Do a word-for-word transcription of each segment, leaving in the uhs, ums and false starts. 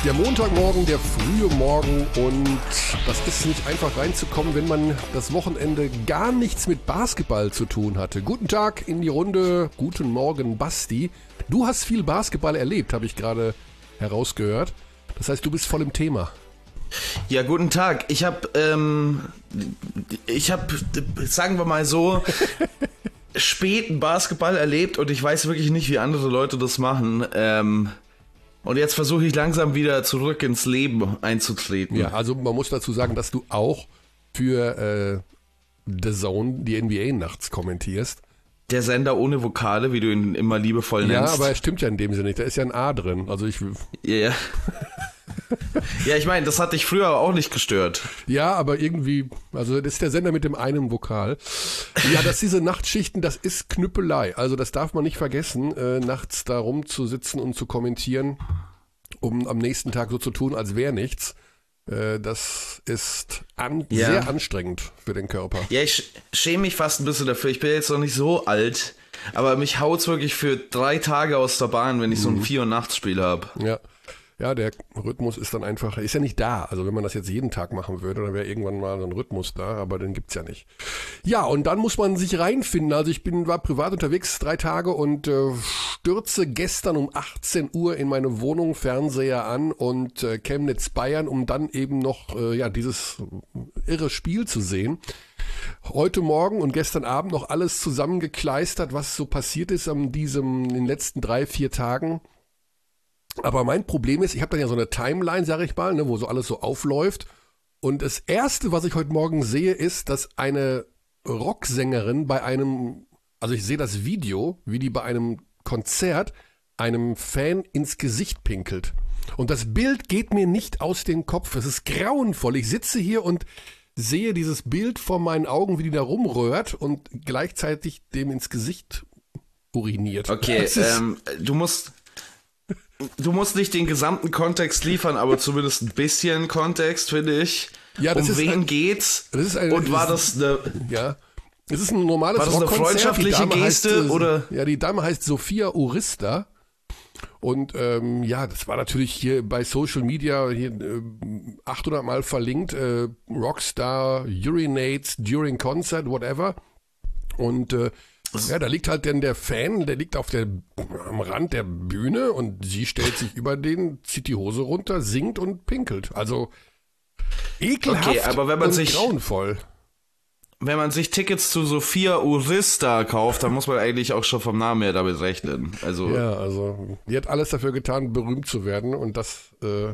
Der Montagmorgen, der frühe Morgen, und das ist nicht einfach reinzukommen, wenn man das Wochenende gar nichts mit Basketball zu tun hatte. Guten Tag in die Runde, guten Morgen Basti. Du hast viel Basketball erlebt, habe ich gerade herausgehört. Das heißt, du bist voll im Thema. Ja, guten Tag. Ich habe, ähm, ich habe, sagen wir mal so, späten Basketball erlebt und ich weiß wirklich nicht, wie andere Leute das machen. Ähm, und jetzt versuche ich langsam wieder zurück ins Leben einzutreten. Ja, also man muss dazu sagen, dass du auch für äh, The Zone die N B A nachts kommentierst. Der Sender ohne Vokale, wie du ihn immer liebevoll nennst. Ja, aber er stimmt ja in dem Sinne nicht. Da ist ja ein A drin. Also ich. Ja, ja. Ja, ich meine, das hat dich früher auch nicht gestört. Ja, aber irgendwie, also das ist der Sender mit dem einen Vokal. Ja, dass diese Nachtschichten, das ist Knüppelei. Also das darf man nicht vergessen, äh, nachts da rumzusitzen und zu kommentieren, um am nächsten Tag so zu tun, als wäre nichts. Äh, das ist an, ja. sehr anstrengend für den Körper. Ja, ich schäme mich fast ein bisschen dafür. Ich bin jetzt noch nicht so alt, aber mich haut's wirklich für drei Tage aus der Bahn, wenn ich so ein Vier- und Nachtspiel habe. Ja. Ja, der Rhythmus ist dann einfach, ist ja nicht da. Also wenn man das jetzt jeden Tag machen würde, dann wäre irgendwann mal so ein Rhythmus da, aber den gibt's ja nicht. Ja, und dann muss man sich reinfinden. Also ich bin war privat unterwegs drei Tage und äh, stürze gestern um achtzehn Uhr in meine Wohnung, Fernseher an und äh, Chemnitz Bayern, um dann eben noch äh, ja dieses irre Spiel zu sehen. Heute Morgen und gestern Abend noch alles zusammengekleistert, was so passiert ist an diesem, in den letzten drei, vier Tagen. Aber mein Problem ist, ich habe dann ja so eine Timeline, sag ich mal, ne, wo so alles so aufläuft. Und das Erste, was ich heute Morgen sehe, ist, dass eine Rocksängerin bei einem, also ich sehe das Video, wie die bei einem Konzert einem Fan ins Gesicht pinkelt. Und das Bild geht mir nicht aus dem Kopf. Es ist grauenvoll. Ich sitze hier und sehe dieses Bild vor meinen Augen, wie die da rumrührt und gleichzeitig dem ins Gesicht uriniert. Okay, ähm, du musst... Du musst nicht den gesamten Kontext liefern, aber zumindest ein bisschen Kontext, finde ich. Ja, das um ist wen ein, geht's? Das ist eine, und war das eine... Ja, es ist ein normales War das eine freundschaftliche Geste? Heißt, oder? Ja, die Dame heißt Sophia Urista. Und ähm, ja, das war natürlich hier bei Social Media hier, äh, achthundert Mal verlinkt. Äh, Rockstar urinates during concert, whatever. Und äh, ja, da liegt halt dann der Fan, der liegt auf der, am Rand der Bühne und sie stellt sich über den, zieht die Hose runter, singt und pinkelt. Also ekelhaft okay, aber wenn man und sich, grauenvoll. Wenn man sich Tickets zu Sophia Urista kauft, dann muss man eigentlich auch schon vom Namen her damit rechnen. Also ja, also die hat alles dafür getan, berühmt zu werden, und das äh,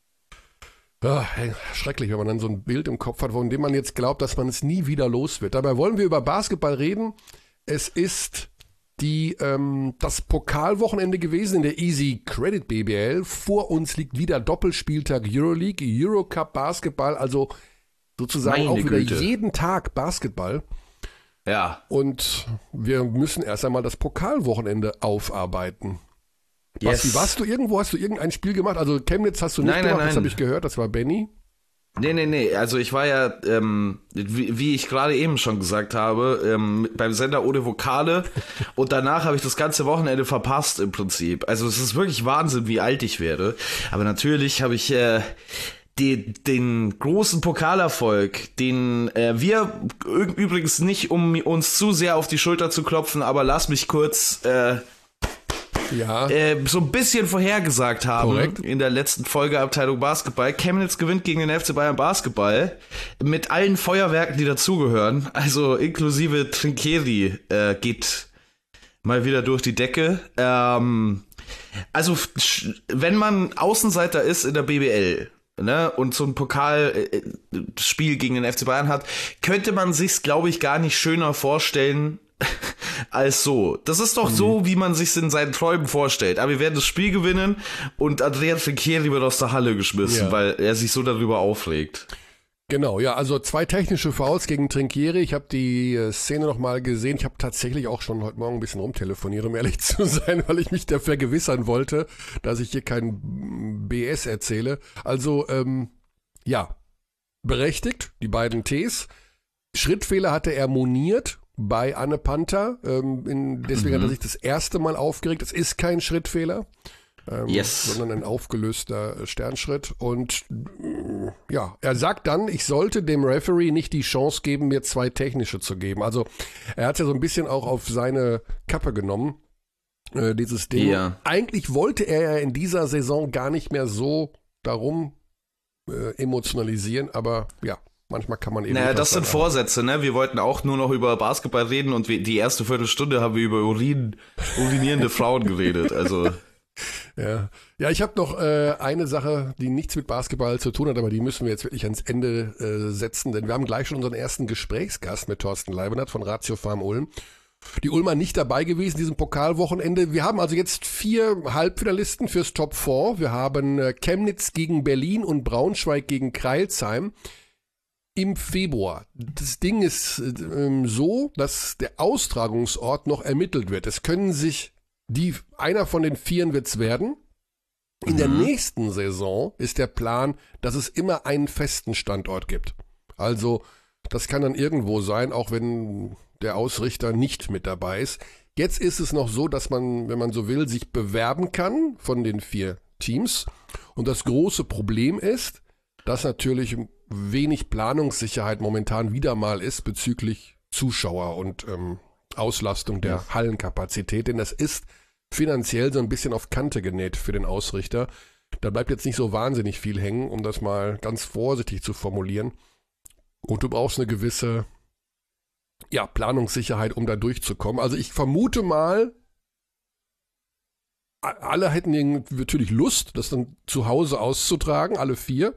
ja, schrecklich, wenn man dann so ein Bild im Kopf hat, von dem man jetzt glaubt, dass man es nie wieder los wird. Dabei wollen wir über Basketball reden. Es ist die, ähm, das Pokalwochenende gewesen in der Easy Credit B B L. Vor uns liegt wieder Doppelspieltag Euroleague, Eurocup Basketball, also sozusagen Meine auch wieder Güte. jeden Tag Basketball. Ja. Und wir müssen erst einmal das Pokalwochenende aufarbeiten. Yes. Basti, warst du irgendwo, hast du irgendein Spiel gemacht? Also Chemnitz hast du nicht Nein, gemacht, nein, das nein. habe ich gehört, das war Benny. Nee, nee, nee, also ich war ja, ähm, wie, wie ich gerade eben schon gesagt habe, ähm, beim Sender ohne Vokale und danach habe ich das ganze Wochenende verpasst im Prinzip. Also es ist wirklich Wahnsinn, wie alt ich werde. Aber natürlich habe ich äh, die, den großen Pokalerfolg, den äh, wir ü- übrigens nicht, um uns zu sehr auf die Schulter zu klopfen, aber lass mich kurz... Äh, Ja. Äh, so ein bisschen vorhergesagt haben. Korrekt. In der letzten Folge Abteilung Basketball. Chemnitz gewinnt gegen den F C Bayern Basketball mit allen Feuerwerken, die dazugehören. Also inklusive Trinkieri äh, geht mal wieder durch die Decke. Ähm, also wenn man Außenseiter ist in der B B L, ne, und so ein Pokalspiel gegen den F C Bayern hat, könnte man sich's, glaube ich, gar nicht schöner vorstellen als so. Das ist doch mhm. so, wie man sich's in seinen Träumen vorstellt. Aber wir werden das Spiel gewinnen und Andrea Trinchieri wird aus der Halle geschmissen, Ja. weil er sich so darüber aufregt. Genau, ja, also zwei technische Fouls gegen Trinkieri. Ich habe die äh, Szene nochmal gesehen. Ich habe tatsächlich auch schon heute Morgen ein bisschen rumtelefoniert, um ehrlich zu sein, weil ich mich da vergewissern wollte, dass ich hier kein B S erzähle. Also, ähm, ja, berechtigt, die beiden Ts. Schrittfehler hatte er moniert bei Anne Panther. Ähm, in, deswegen Mhm. hat er sich das erste Mal aufgeregt. Es ist kein Schrittfehler. ähm, yes. sondern ein aufgelöster Sternschritt. Und äh, ja, er sagt dann, ich sollte dem Referee nicht die Chance geben, mir zwei technische zu geben. Also er hat ja so ein bisschen auch auf seine Kappe genommen, äh, dieses Ding. Ja. Eigentlich wollte er ja in dieser Saison gar nicht mehr so darum äh, emotionalisieren, aber ja. Manchmal kann man eben. Naja, das sind haben. Vorsätze, ne? Wir wollten auch nur noch über Basketball reden und wir, die erste Viertelstunde haben wir über Urin, urinierende Frauen geredet. Also. Ja, ja, ich habe noch äh, eine Sache, die nichts mit Basketball zu tun hat, aber die müssen wir jetzt wirklich ans Ende äh, setzen, denn wir haben gleich schon unseren ersten Gesprächsgast mit Thorsten Leibenhardt von Ratio Farm Ulm. Die Ulmer nicht dabei gewesen, diesem Pokalwochenende. Wir haben also jetzt vier Halbfinalisten fürs Top vier. Wir haben äh, Chemnitz gegen Berlin und Braunschweig gegen Crailsheim. Im Februar. Das Ding ist ähm, so, dass der Austragungsort noch ermittelt wird. Es können sich die, einer von den Vieren wird's werden. In mhm. der nächsten Saison ist der Plan, dass es immer einen festen Standort gibt. Also, das kann dann irgendwo sein, auch wenn der Ausrichter nicht mit dabei ist. Jetzt ist es noch so, dass man, wenn man so will, sich bewerben kann von den vier Teams. Und das große Problem ist, dass natürlich wenig Planungssicherheit momentan wieder mal ist bezüglich Zuschauer und ähm, Auslastung der ja. Hallenkapazität, denn das ist finanziell so ein bisschen auf Kante genäht für den Ausrichter. Da bleibt jetzt nicht so wahnsinnig viel hängen, um das mal ganz vorsichtig zu formulieren. Und du brauchst eine gewisse ja, Planungssicherheit, um da durchzukommen. Also ich vermute mal, alle hätten natürlich Lust, das dann zu Hause auszutragen, alle vier.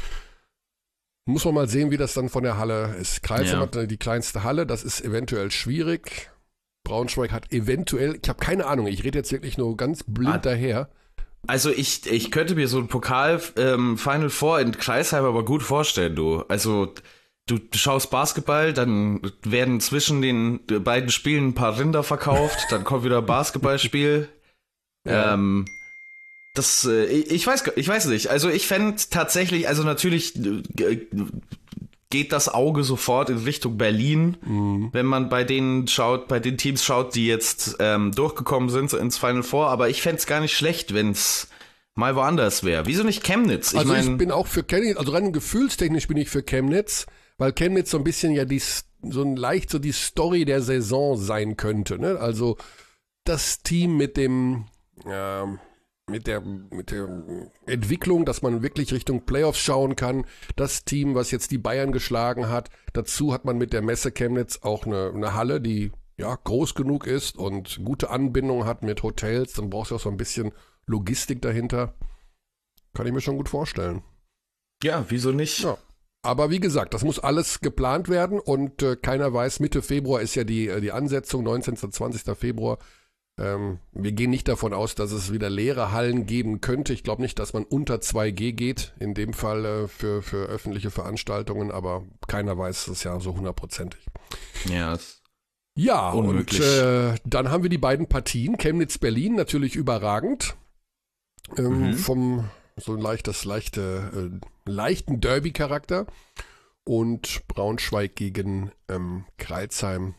Muss man mal sehen, wie das dann von der Halle ist. Crailsheim ja. hat die kleinste Halle, das ist eventuell schwierig. Braunschweig hat eventuell, ich habe keine Ahnung, ich rede jetzt wirklich nur ganz blind ah, daher. Also ich, ich könnte mir so ein Pokal ähm, Final Four in Crailsheim aber gut vorstellen, du. Also du schaust Basketball, dann werden zwischen den beiden Spielen ein paar Rinder verkauft, dann kommt wieder ein Basketballspiel. ja. Ähm, Das, äh, ich weiß, ich weiß nicht. Also ich fände tatsächlich, also natürlich äh, geht das Auge sofort in Richtung Berlin, mhm. wenn man bei denen schaut, bei den Teams schaut, die jetzt ähm, durchgekommen sind ins Final Four. Aber ich fände es gar nicht schlecht, wenn es mal woanders wäre. Wieso nicht Chemnitz? Ich also mein, ich bin auch für Chemnitz, also rein gefühlstechnisch bin ich für Chemnitz, weil Chemnitz so ein bisschen ja die, so ein leicht so die Story der Saison sein könnte. Ne? Also das Team mit dem ähm, Mit der, mit der Entwicklung, dass man wirklich Richtung Playoffs schauen kann. Das Team, was jetzt die Bayern geschlagen hat. Dazu hat man mit der Messe Chemnitz auch eine, eine Halle, die ja groß genug ist und gute Anbindung hat mit Hotels. Dann brauchst du auch so ein bisschen Logistik dahinter. Kann ich mir schon gut vorstellen. Ja, wieso nicht? Ja. Aber wie gesagt, das muss alles geplant werden und äh, keiner weiß, Mitte Februar ist ja die, die Ansetzung, neunzehnten, zwanzigsten Februar. Ähm, wir gehen nicht davon aus, dass es wieder leere Hallen geben könnte. Ich glaube nicht, dass man unter zwei G geht, in dem Fall äh, für, für öffentliche Veranstaltungen, aber keiner weiß es ja so hundertprozentig. Ja, ja unmöglich. Und äh, dann haben wir die beiden Partien. Chemnitz-Berlin natürlich überragend. Ähm, mhm. Vom so ein leichtes, leichte, äh, leichten Derby-Charakter. Und Braunschweig gegen ähm, Crailsheim.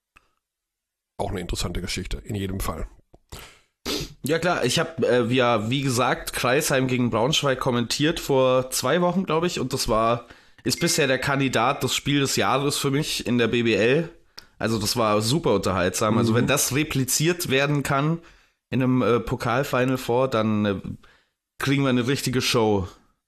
Auch eine interessante Geschichte, in jedem Fall. Ja klar, ich habe äh, ja, wie gesagt, Crailsheim gegen Braunschweig kommentiert vor zwei Wochen, glaube ich. Und das war, ist bisher der Kandidat des Spiel des Jahres für mich in der B B L. Also das war super unterhaltsam. Mhm. Also wenn das repliziert werden kann in einem äh, Pokal-Final Four, dann äh, kriegen wir eine richtige Show.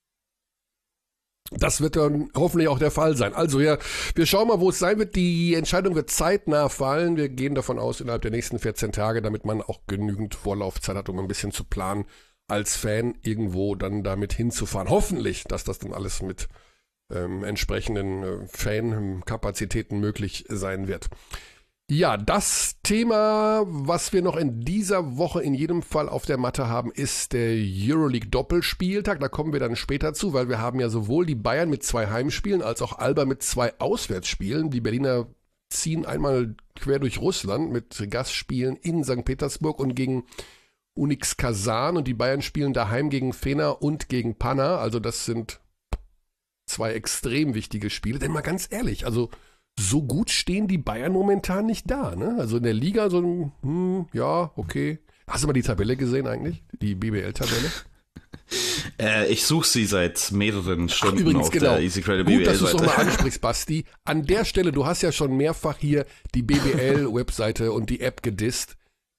Das wird dann hoffentlich auch der Fall sein. Also ja, wir schauen mal, wo es sein wird. Die Entscheidung wird zeitnah fallen. Wir gehen davon aus, innerhalb der nächsten vierzehn Tage, damit man auch genügend Vorlaufzeit hat, um ein bisschen zu planen, als Fan irgendwo dann damit hinzufahren. Hoffentlich, dass das dann alles mit ähm, entsprechenden äh, Fan-Kapazitäten möglich sein wird. Ja, das Thema, was wir noch in dieser Woche in jedem Fall auf der Matte haben, ist der Euroleague-Doppelspieltag. Da kommen wir dann später zu, weil wir haben ja sowohl die Bayern mit zwei Heimspielen als auch Alba mit zwei Auswärtsspielen. Die Berliner ziehen einmal quer durch Russland mit Gastspielen in Sankt Petersburg und gegen Unix Kasan. Und die Bayern spielen daheim gegen Fener und gegen Panna. Also das sind zwei extrem wichtige Spiele. Denn mal ganz ehrlich, also so gut stehen die Bayern momentan nicht da, ne? Also in der Liga so, hm, ja, okay. Hast du mal die Tabelle gesehen eigentlich? Die B B L-Tabelle? Äh, ich suche sie seit mehreren Stunden. Ach, übrigens, auf genau. der Easy Credit Gut, B B L-Seite. dass du es nochmal ansprichst, Basti. An der Stelle, du hast ja schon mehrfach hier die B B L-Webseite und die App gedisst.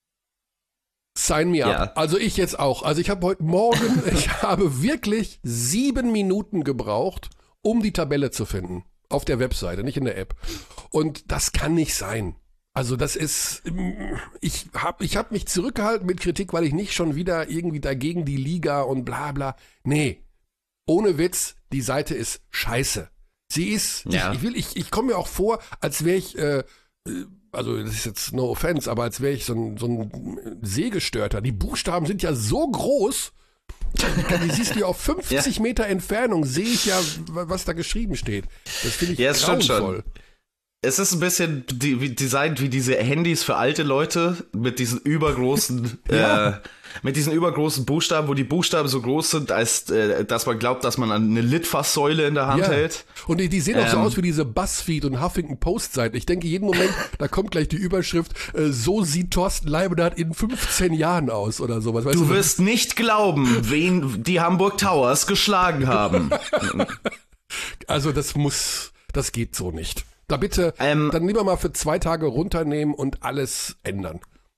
Sign me up. Ja. Also ich jetzt auch. Also ich habe heute Morgen, ich habe wirklich sieben Minuten gebraucht, um die Tabelle zu finden. Auf der Webseite, nicht in der App. Und das kann nicht sein. Also das ist, ich habe ich hab mich zurückgehalten mit Kritik, weil ich nicht schon wieder irgendwie dagegen die Liga und bla bla. Nee, ohne Witz, die Seite ist scheiße. Sie ist, ja. ich, ich will, ich, ich komme mir auch vor, als wäre ich, äh, also das ist jetzt no offense, aber als wäre ich so ein, so ein Sehgestörter. Die Buchstaben sind ja so groß, die siehst du auf fünfzig ja. Meter Entfernung, sehe ich ja, was da geschrieben steht. Das finde ich ja, grauenvoll. Es ist ein bisschen die, wie, designt wie diese Handys für alte Leute mit diesen übergroßen, ja. äh, mit diesen übergroßen Buchstaben, wo die Buchstaben so groß sind, als äh, dass man glaubt, dass man eine Litfaßsäule in der Hand ja. hält. Und die, die sehen ähm, auch so aus wie diese Buzzfeed und Huffington Post Seiten. Ich denke jeden Moment, da kommt gleich die Überschrift, äh, so sieht Thorsten Leibniz in fünfzehn Jahren aus oder sowas. Weißt du, du wirst nicht glauben, wen die Hamburg Towers geschlagen haben. Also das muss, das geht so nicht. Da bitte, ähm, dann lieber mal für zwei Tage runternehmen und alles ändern.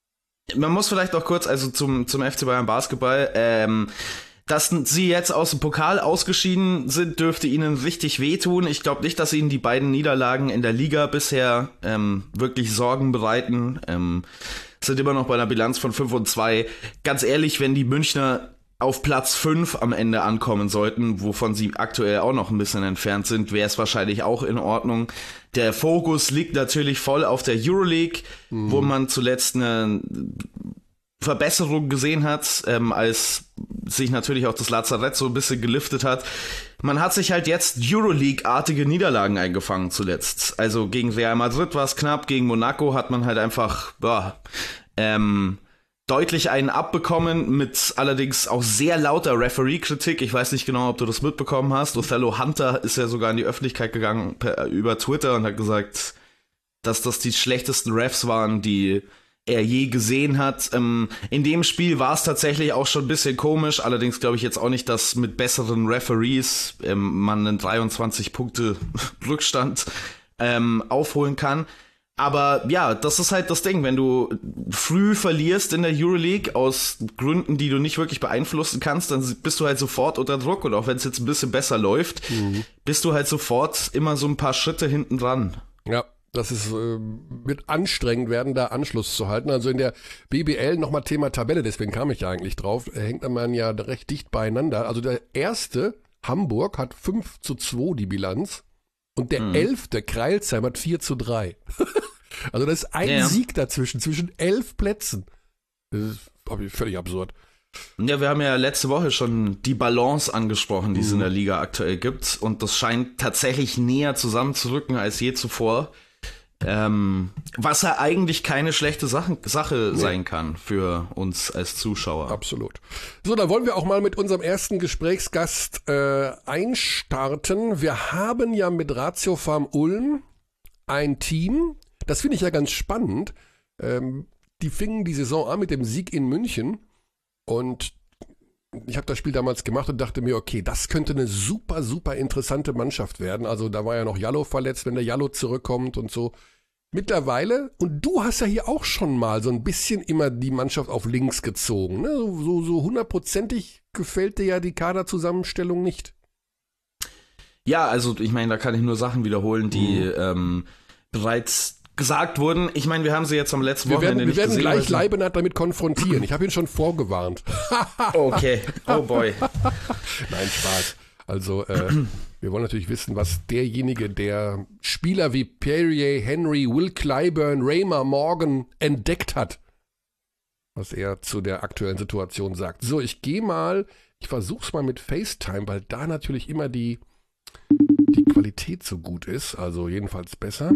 Man muss vielleicht noch kurz, also zum, zum F C Bayern Basketball, ähm, dass sie jetzt aus dem Pokal ausgeschieden sind, dürfte ihnen richtig wehtun. Ich glaube nicht, dass ihnen die beiden Niederlagen in der Liga bisher ähm, wirklich Sorgen bereiten. Ähm, sind immer noch bei einer Bilanz von fünf und zwei. Ganz ehrlich, wenn die Münchner auf Platz fünf am Ende ankommen sollten, wovon sie aktuell auch noch ein bisschen entfernt sind, wäre es wahrscheinlich auch in Ordnung. Der Fokus liegt natürlich voll auf der Euroleague, mhm. wo man zuletzt eine Verbesserung gesehen hat, ähm, als sich natürlich auch das Lazarett so ein bisschen geliftet hat. Man hat sich halt jetzt Euroleague-artige Niederlagen eingefangen zuletzt. Also gegen Real Madrid war es knapp, gegen Monaco hat man halt einfach, boah, ähm, deutlich einen abbekommen, mit allerdings auch sehr lauter Referee-Kritik. Ich weiß nicht genau, ob du das mitbekommen hast. Othello Hunter ist ja sogar in die Öffentlichkeit gegangen per, über Twitter und hat gesagt, dass das die schlechtesten Refs waren, die er je gesehen hat. Ähm, in dem Spiel war es tatsächlich auch schon ein bisschen komisch. Allerdings glaube ich jetzt auch nicht, dass mit besseren Referees ähm, man einen dreiundzwanzig Punkte Rückstand ähm, aufholen kann. Aber ja, das ist halt das Ding, wenn du früh verlierst in der Euroleague aus Gründen, die du nicht wirklich beeinflussen kannst, dann bist du halt sofort unter Druck. Und auch wenn es jetzt ein bisschen besser läuft, mhm. bist du halt sofort immer so ein paar Schritte hinten dran. Ja, das ist, äh, wird anstrengend werden, da Anschluss zu halten. Also in der B B L nochmal Thema Tabelle, deswegen kam ich ja eigentlich drauf, hängt man ja recht dicht beieinander. Also der erste, Hamburg, hat fünf zu zwei die Bilanz. Und der mhm. elfte Kreilsheim hat vier zu drei. Also das ist ein ja. Sieg dazwischen, zwischen elf Plätzen. Das ist völlig absurd. Ja, wir haben ja letzte Woche schon die Balance angesprochen, die es mhm. in der Liga aktuell gibt. Und das scheint tatsächlich näher zusammenzurücken als je zuvor. Ähm, was ja eigentlich keine schlechte Sache, Sache nee. sein kann für uns als Zuschauer. Absolut. So, dann wollen wir auch mal mit unserem ersten Gesprächsgast äh, einstarten. Wir haben ja mit Ratio Farm Ulm ein Team, das finde ich ja ganz spannend. Ähm, die fingen die Saison an mit dem Sieg in München und ich habe das Spiel damals gemacht und dachte mir, okay, das könnte eine super, super interessante Mannschaft werden. Also da war ja noch Jallo verletzt, wenn der Jallo zurückkommt und so. Mittlerweile, und du hast ja hier auch schon mal so ein bisschen immer die Mannschaft auf links gezogen. Ne? So, so hundertprozentig gefällt dir ja die Kaderzusammenstellung nicht. Ja, also ich meine, da kann ich nur Sachen wiederholen, die mhm. ähm, bereits gesagt wurden. Ich meine, wir haben sie jetzt am letzten wir Wochenende werden, nicht Wir werden gesehen, gleich Leibniz damit konfrontieren. Ich habe ihn schon vorgewarnt. Okay, oh boy. Nein, Spaß. Also, äh, wir wollen natürlich wissen, was derjenige, der Spieler wie Pierre Henry, Will Clyburn, Raymer Morgan entdeckt hat, was er zu der aktuellen Situation sagt. So, ich gehe mal, ich versuch's mal mit FaceTime, weil da natürlich immer die, die Qualität so gut ist, also jedenfalls besser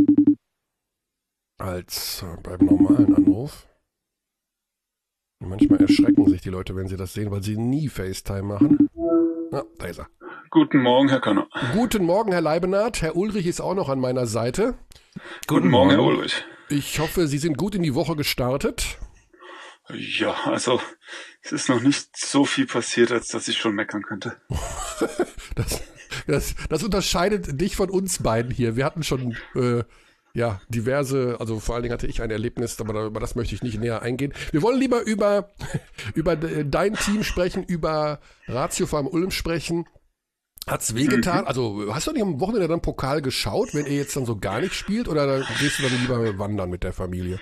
als beim normalen Anruf. Manchmal erschrecken sich die Leute, wenn sie das sehen, weil sie nie FaceTime machen. Ah, da ist er. Guten Morgen, Herr Körner. Guten Morgen, Herr Leibenhardt. Herr Ulrich ist auch noch an meiner Seite. Guten Morgen, Herr Ulrich. Ich hoffe, Sie sind gut in die Woche gestartet. Ja, also es ist noch nicht so viel passiert, als dass ich schon meckern könnte. das, das, das unterscheidet dich von uns beiden hier. Wir hatten schon äh, ja diverse, also vor allen Dingen hatte ich ein Erlebnis, aber über das möchte ich nicht näher eingehen. Wir wollen lieber über, über dein Team sprechen, über Ratio Farm Ulm sprechen. Hat's wehgetan? Mhm. Also hast du nicht am Wochenende dann Pokal geschaut, wenn ihr jetzt dann so gar nicht spielt, oder gehst du dann lieber wandern mit der Familie?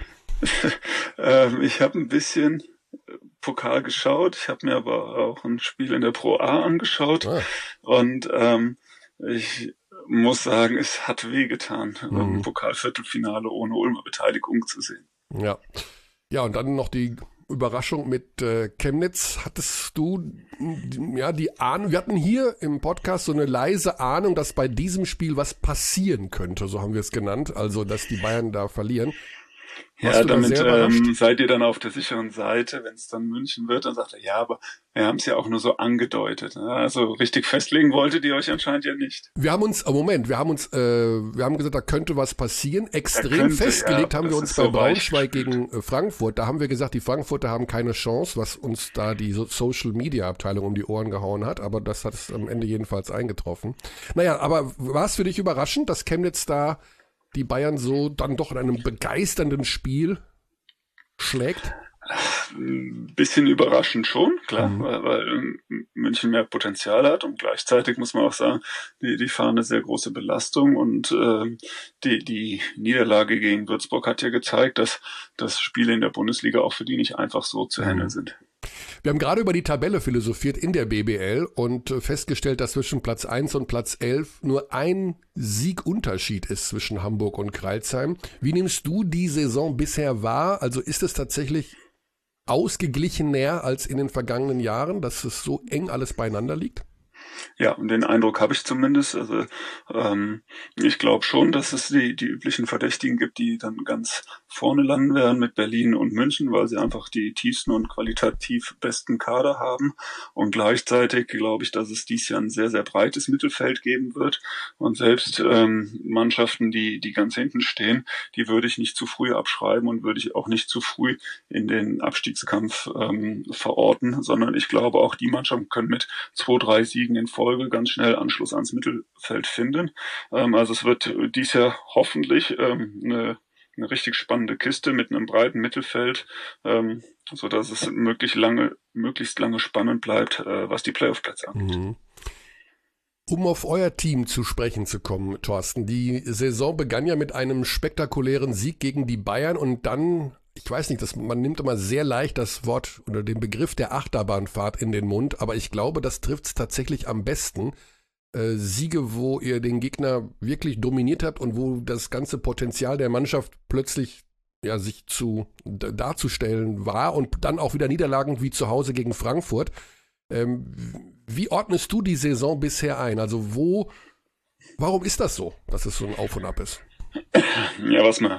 ähm, ich habe ein bisschen Pokal geschaut, ich habe mir aber auch ein Spiel in der Pro A angeschaut ah. und ähm, ich muss sagen, es hat wehgetan, mhm. im Pokalviertelfinale ohne Ulmer Beteiligung zu sehen. Ja, ja, und dann noch die Überraschung mit äh, Chemnitz. Hattest du ja die Ahnung, wir hatten hier im Podcast so eine leise Ahnung, dass bei diesem Spiel was passieren könnte, so haben wir es genannt, also dass die Bayern da verlieren. Warst ja, damit da ähm, seid ihr dann auf der sicheren Seite, wenn es dann München wird, dann sagt er, ja, aber wir haben es ja auch nur so angedeutet. Ne? Also richtig festlegen wolltet ihr euch anscheinend ja nicht. Wir haben uns, oh Moment, wir haben uns, äh, wir haben gesagt, da könnte was passieren. Extrem könnte, festgelegt ja, haben wir uns bei so Braunschweig gegen äh, Frankfurt. Da haben wir gesagt, die Frankfurter haben keine Chance, was uns da die so Social-Media-Abteilung um die Ohren gehauen hat. Aber das hat es am Ende jedenfalls eingetroffen. Naja, aber war es für dich überraschend, dass Chemnitz da die Bayern so dann doch in einem begeisternden Spiel schlägt? Ein bisschen überraschend schon, klar, mhm. weil, weil München mehr Potenzial hat und gleichzeitig muss man auch sagen, die, die fahren eine sehr große Belastung und äh, die, die Niederlage gegen Würzburg hat ja gezeigt, dass, dass Spiele in der Bundesliga auch für die nicht einfach so zu handeln mhm. sind. Wir haben gerade über die Tabelle philosophiert in der B B L und festgestellt, dass zwischen Platz eins und Platz elf nur ein Siegunterschied ist zwischen Hamburg und Crailsheim. Wie nimmst du die Saison bisher wahr? Also ist es tatsächlich ausgeglichener als in den vergangenen Jahren, dass es so eng alles beieinander liegt? Ja, und den Eindruck habe ich zumindest. Also ähm, ich glaube schon, dass es die, die üblichen Verdächtigen gibt, die dann ganz vorne landen werden mit Berlin und München, weil sie einfach die tiefsten und qualitativ besten Kader haben. Und gleichzeitig glaube ich, dass es dies Jahr ein sehr, sehr breites Mittelfeld geben wird. Und selbst ähm, Mannschaften, die, die ganz hinten stehen, die würde ich nicht zu früh abschreiben und würde ich auch nicht zu früh in den Abstiegskampf ähm, verorten, sondern ich glaube, auch die Mannschaften können mit zwei, drei Siegen in Folge ganz schnell Anschluss ans Mittelfeld finden. Ähm, also es wird dies Jahr hoffentlich ähm, eine, eine richtig spannende Kiste mit einem breiten Mittelfeld, ähm, so dass es möglichst lange, möglichst lange spannend bleibt, äh, was die Playoff-Plätze angeht. Mhm. Um auf euer Team zu sprechen zu kommen, Thorsten, die Saison begann ja mit einem spektakulären Sieg gegen die Bayern und dann, ich weiß nicht, das, man nimmt immer sehr leicht das Wort oder den Begriff der Achterbahnfahrt in den Mund, aber ich glaube, das trifft es tatsächlich am besten. Äh, Siege, wo ihr den Gegner wirklich dominiert habt und wo das ganze Potenzial der Mannschaft plötzlich ja, sich zu d- darzustellen war und dann auch wieder Niederlagen wie zu Hause gegen Frankfurt. Ähm, wie ordnest du die Saison bisher ein? Also wo, warum ist das so, dass es so ein Auf und Ab ist? Ja, was man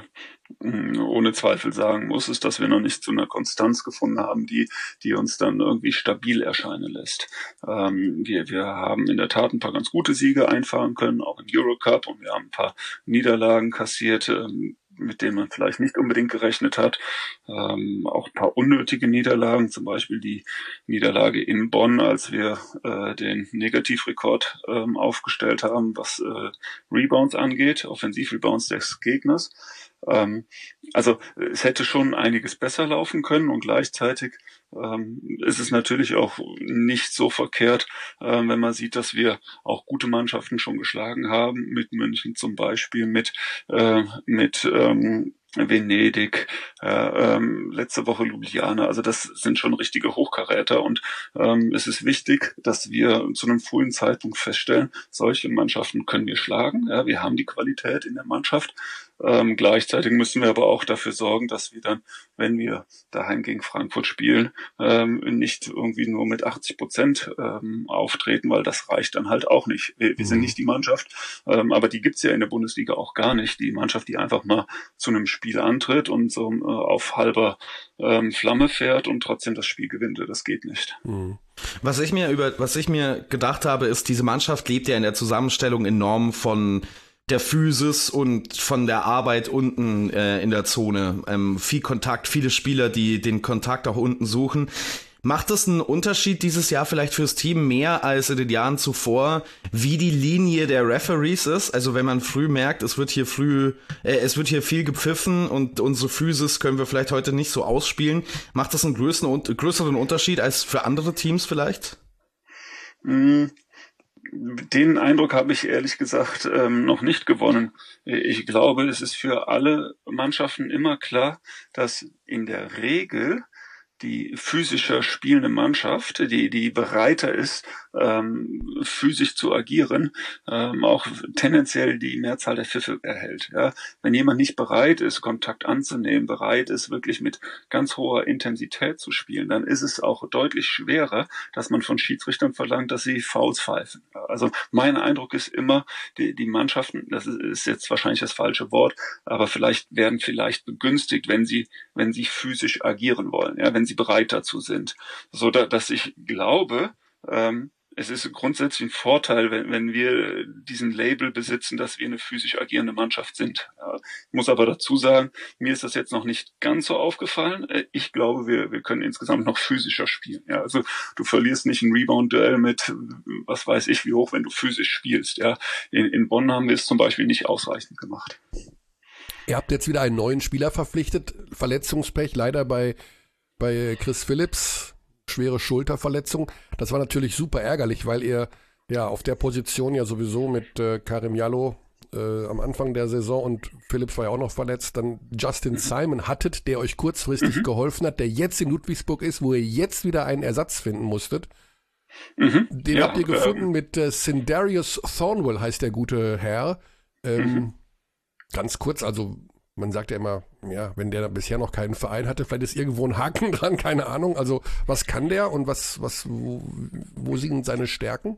ohne Zweifel sagen muss, ist, dass wir noch nicht zu einer Konstanz gefunden haben, die, die uns dann irgendwie stabil erscheinen lässt. Ähm, wir, wir haben in der Tat ein paar ganz gute Siege einfahren können, auch im Eurocup, und wir haben ein paar Niederlagen kassiert, ähm, mit denen man vielleicht nicht unbedingt gerechnet hat. Ähm, auch ein paar unnötige Niederlagen, zum Beispiel die Niederlage in Bonn, als wir äh, den Negativrekord ähm, aufgestellt haben, was äh, Rebounds angeht, Offensivrebounds des Gegners. Ähm, also es hätte schon einiges besser laufen können und gleichzeitig ähm, ist es natürlich auch nicht so verkehrt, äh, wenn man sieht, dass wir auch gute Mannschaften schon geschlagen haben, mit München zum Beispiel, mit, äh, mit ähm, Venedig, äh, ähm, letzte Woche Ljubljana. Also das sind schon richtige Hochkaräter und ähm, es ist wichtig, dass wir zu einem frühen Zeitpunkt feststellen, solche Mannschaften können wir schlagen. Ja, wir haben die Qualität in der Mannschaft. Ähm, gleichzeitig müssen wir aber auch dafür sorgen, dass wir dann, wenn wir daheim gegen Frankfurt spielen, ähm, nicht irgendwie nur mit achtzig Prozent ähm, auftreten, weil das reicht dann halt auch nicht. Wir, wir sind nicht die Mannschaft, ähm, aber die gibt's ja in der Bundesliga auch gar nicht. Die Mannschaft, die einfach mal zu einem Spiel antritt und so äh, auf halber ähm, Flamme fährt und trotzdem das Spiel gewinnt. Das geht nicht. Mhm. Was ich mir über, was ich mir gedacht habe, ist, diese Mannschaft lebt ja in der Zusammenstellung enorm von der Physis und von der Arbeit unten äh, in der Zone. Ähm, viel Kontakt, viele Spieler, die den Kontakt auch unten suchen. Macht das einen Unterschied dieses Jahr vielleicht fürs Team mehr als in den Jahren zuvor, wie die Linie der Referees ist? Also wenn man früh merkt, es wird hier früh, äh, es wird hier viel gepfiffen und unsere Physis können wir vielleicht heute nicht so ausspielen. Macht das einen größeren, größeren Unterschied als für andere Teams vielleicht? Mm. Den Eindruck habe ich ehrlich gesagt ähm, noch nicht gewonnen. Ich glaube, es ist für alle Mannschaften immer klar, dass in der Regel die physischer spielende Mannschaft, die die bereiter ist, ähm, physisch zu agieren, ähm, auch tendenziell die Mehrzahl der Pfiffe erhält. Ja. Wenn jemand nicht bereit ist, Kontakt anzunehmen, bereit ist, wirklich mit ganz hoher Intensität zu spielen, dann ist es auch deutlich schwerer, dass man von Schiedsrichtern verlangt, dass sie Fouls pfeifen. Also mein Eindruck ist immer, die, die Mannschaften, das ist, ist jetzt wahrscheinlich das falsche Wort, aber vielleicht werden vielleicht begünstigt, wenn sie, wenn sie physisch agieren wollen, ja, wenn sie bereit dazu sind, so da, dass ich glaube, ähm, es ist grundsätzlich ein Vorteil, wenn, wenn wir diesen Label besitzen, dass wir eine physisch agierende Mannschaft sind. Ja, ich muss aber dazu sagen, mir ist das jetzt noch nicht ganz so aufgefallen. Ich glaube, wir, wir können insgesamt noch physischer spielen. Ja, also du verlierst nicht ein Rebound-Duell mit, was weiß ich, wie hoch, wenn du physisch spielst. Ja, in, in Bonn haben wir es zum Beispiel nicht ausreichend gemacht. Ihr habt jetzt wieder einen neuen Spieler verpflichtet. Verletzungspech leider bei bei Chris Phillips, schwere Schulterverletzung. Das war natürlich super ärgerlich, weil ihr ja auf der Position ja sowieso mit äh, Karim Jallow äh, am Anfang der Saison und Phillips war ja auch noch verletzt, dann Justin Simon hattet, der euch kurzfristig mhm. geholfen hat, der jetzt in Ludwigsburg ist, wo ihr jetzt wieder einen Ersatz finden musstet. Mhm. Den ja, habt ihr gefunden ähm, mit äh, Sindarius Thornwell, heißt der gute Herr. Ähm, mhm. Ganz kurz, also man sagt ja immer, ja, wenn der bisher noch keinen Verein hatte, vielleicht ist irgendwo ein Haken dran, keine Ahnung. Also was kann der und was, was, wo, wo sind seine Stärken?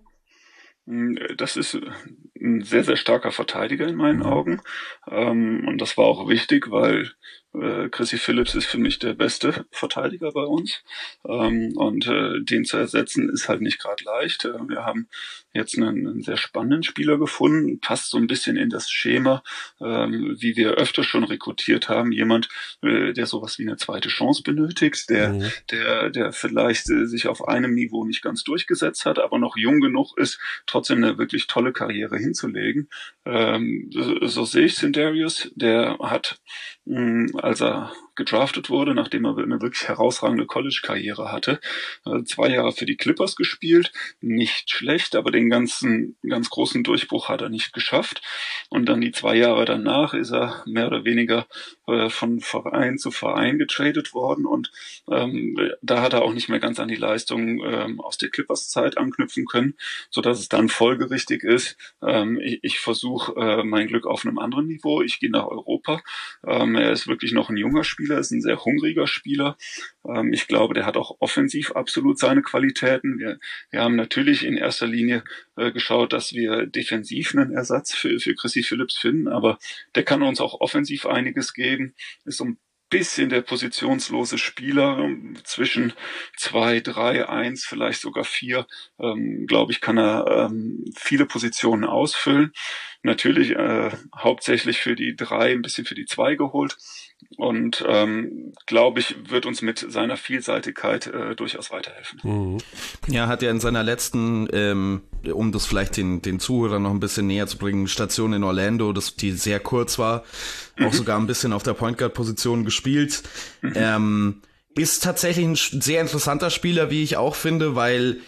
Das ist ein sehr, sehr starker Verteidiger in meinen Augen. Und das war auch wichtig, weil Äh, Chrissy Phillips ist für mich der beste Verteidiger bei uns. Ähm, und äh, den zu ersetzen ist halt nicht gerade leicht. Äh, wir haben jetzt einen, einen sehr spannenden Spieler gefunden, passt so ein bisschen in das Schema, ähm, wie wir öfter schon rekrutiert haben. Jemand, äh, der sowas wie eine zweite Chance benötigt, der, mhm. der, der vielleicht äh, sich auf einem Niveau nicht ganz durchgesetzt hat, aber noch jung genug ist, trotzdem eine wirklich tolle Karriere hinzulegen. Ähm, so, so sehe ich Sindarius, der hat mh, als er gedraftet wurde, nachdem er eine wirklich herausragende College-Karriere hatte. Zwei Jahre für die Clippers gespielt, nicht schlecht, aber den ganzen, ganz großen Durchbruch hat er nicht geschafft. Und dann die zwei Jahre danach ist er mehr oder weniger äh, von Verein zu Verein getradet worden und ähm, da hat er auch nicht mehr ganz an die Leistung ähm, aus der Clippers-Zeit anknüpfen können, sodass es dann folgerichtig ist. Ähm, ich ich versuche äh, mein Glück auf einem anderen Niveau. Ich gehe nach Europa. Ähm, er ist wirklich noch ein junger Spieler, ist ein sehr hungriger Spieler. Ähm, ich glaube, der hat auch offensiv absolut seine Qualitäten. Wir, wir haben natürlich in erster Linie äh, geschaut, dass wir defensiv einen Ersatz für, für Chrissy Phillips finden, aber der kann uns auch offensiv einiges geben. Ist so ein bisschen der positionslose Spieler zwischen zwei, drei, eins, vielleicht sogar vier, ähm, glaube ich, kann er ähm, viele Positionen ausfüllen. Natürlich äh, hauptsächlich für die drei, ein bisschen für die zwei geholt und ähm, glaube ich, wird uns mit seiner Vielseitigkeit äh, durchaus weiterhelfen. Mhm. Ja, hat er in seiner letzten, ähm, um das vielleicht den, den Zuhörern noch ein bisschen näher zu bringen, Station in Orlando, das, die sehr kurz war, mhm. auch sogar ein bisschen auf der Point Guard Position gespielt. Mhm. Ähm, ist tatsächlich ein sehr interessanter Spieler, wie ich auch finde, weil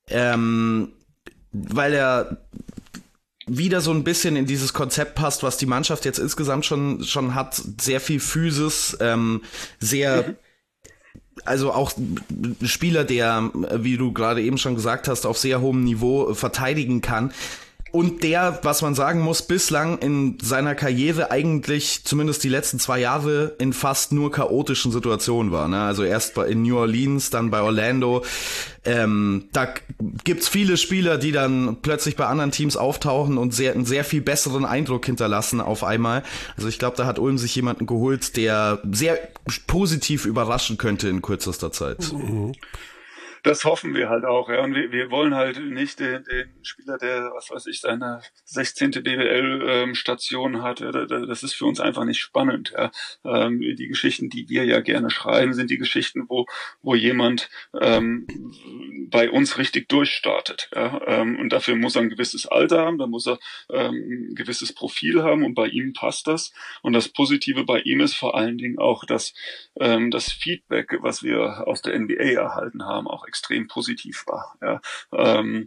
ähm, weil er wieder so ein bisschen in dieses Konzept passt, was die Mannschaft jetzt insgesamt schon schon hat. Sehr viel Physis, ähm, sehr, mhm. also auch ein Spieler, der, wie du gerade eben schon gesagt hast, auf sehr hohem Niveau verteidigen kann. Und der, was man sagen muss, bislang in seiner Karriere eigentlich, zumindest die letzten zwei Jahre, in fast nur chaotischen Situationen war. Ne? Also erst in New Orleans, dann bei Orlando. Ähm, da gibt's viele Spieler, die dann plötzlich bei anderen Teams auftauchen und sehr, einen sehr viel besseren Eindruck hinterlassen auf einmal. Also ich glaube, da hat Ulm sich jemanden geholt, der sehr positiv überraschen könnte in kürzester Zeit. Mhm. das hoffen wir halt auch, ja. Und wir, wir wollen halt nicht den, den Spieler, der, was weiß ich, seine sechzehnte B W L-Station hat. Ja, das ist für uns einfach nicht spannend. Ja. Ähm, die Geschichten, die wir ja gerne schreiben, sind die Geschichten, wo, wo jemand ähm, bei uns richtig durchstartet. Ja. Ähm, und dafür muss er ein gewisses Alter haben, da muss er ähm, ein gewisses Profil haben und bei ihm passt das. Und das Positive bei ihm ist vor allen Dingen auch, dass ähm, das Feedback, was wir aus der N B A erhalten haben, auch extrem positiv war. Ja. Ähm,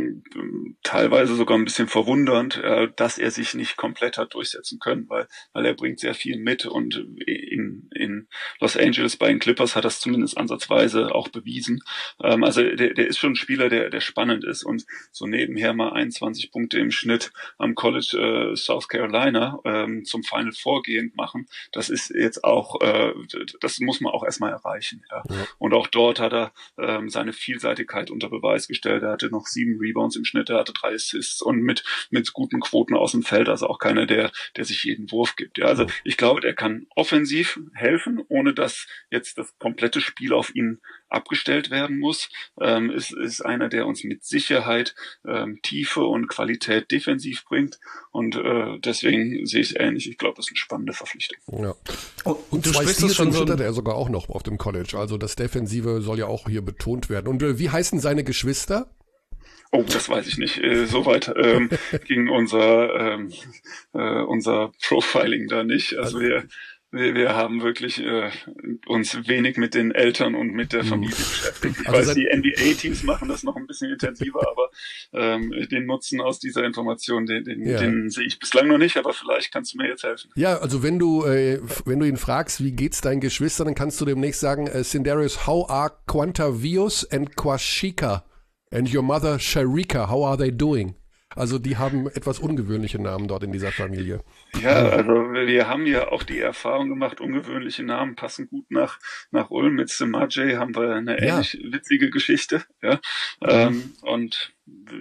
teilweise sogar ein bisschen verwundernd, äh, dass er sich nicht komplett hat durchsetzen können, weil, weil er bringt sehr viel mit und in, in Los Angeles bei den Clippers hat das zumindest ansatzweise auch bewiesen. Ähm, also der, der ist schon ein Spieler, der, der spannend ist und so nebenher mal einundzwanzig Punkte im Schnitt am College äh, South Carolina ähm, zum Final Four gehend machen. Das ist jetzt auch, äh, das muss man auch erstmal erreichen. Ja. Ja. Und auch dort hat er ähm, seine Vielseitigkeit unter Beweis gestellt. Er hatte noch sieben Rebounds im Schnitt, er hatte drei Assists und mit mit guten Quoten aus dem Feld, also auch keiner, der der sich jeden Wurf gibt. Ja, also ja. Ich glaube, der kann offensiv helfen, ohne dass jetzt das komplette Spiel auf ihn abgestellt werden muss. Ähm, ist ist einer, der uns mit Sicherheit ähm, Tiefe und Qualität defensiv bringt und äh, deswegen sehe ich es ähnlich. Ich glaube, das ist eine spannende Verpflichtung. Ja. Und, und du zwei Steals schon so hat er sogar auch noch auf dem College. Also das Defensive soll ja auch hier betont werden. Und äh, wie heißen seine Geschwister? Oh, das weiß ich nicht. Äh, Soweit ähm, ging unser ähm, äh, unser Profiling da nicht. Also, also wir Wir, wir haben wirklich äh, uns wenig mit den Eltern und mit der Familie beschäftigt. Ich also weiß, die N B A-Teams machen das noch ein bisschen intensiver, aber ähm, den Nutzen aus dieser Information, den, den, ja. den sehe ich bislang noch nicht, aber vielleicht kannst du mir jetzt helfen. Ja, also wenn du äh, wenn du ihn fragst, wie geht's deinen Geschwistern, dann kannst du demnächst sagen, äh, Sindarius, how are Quantavius and Kwashika and your mother Sharika, how are they doing? Also die haben etwas ungewöhnliche Namen dort in dieser Familie. Ja, also wir haben ja auch die Erfahrung gemacht, ungewöhnliche Namen passen gut nach nach Ulm. Mit Semajay haben wir eine ähnlich ja. witzige Geschichte. Ja, mhm. ähm, und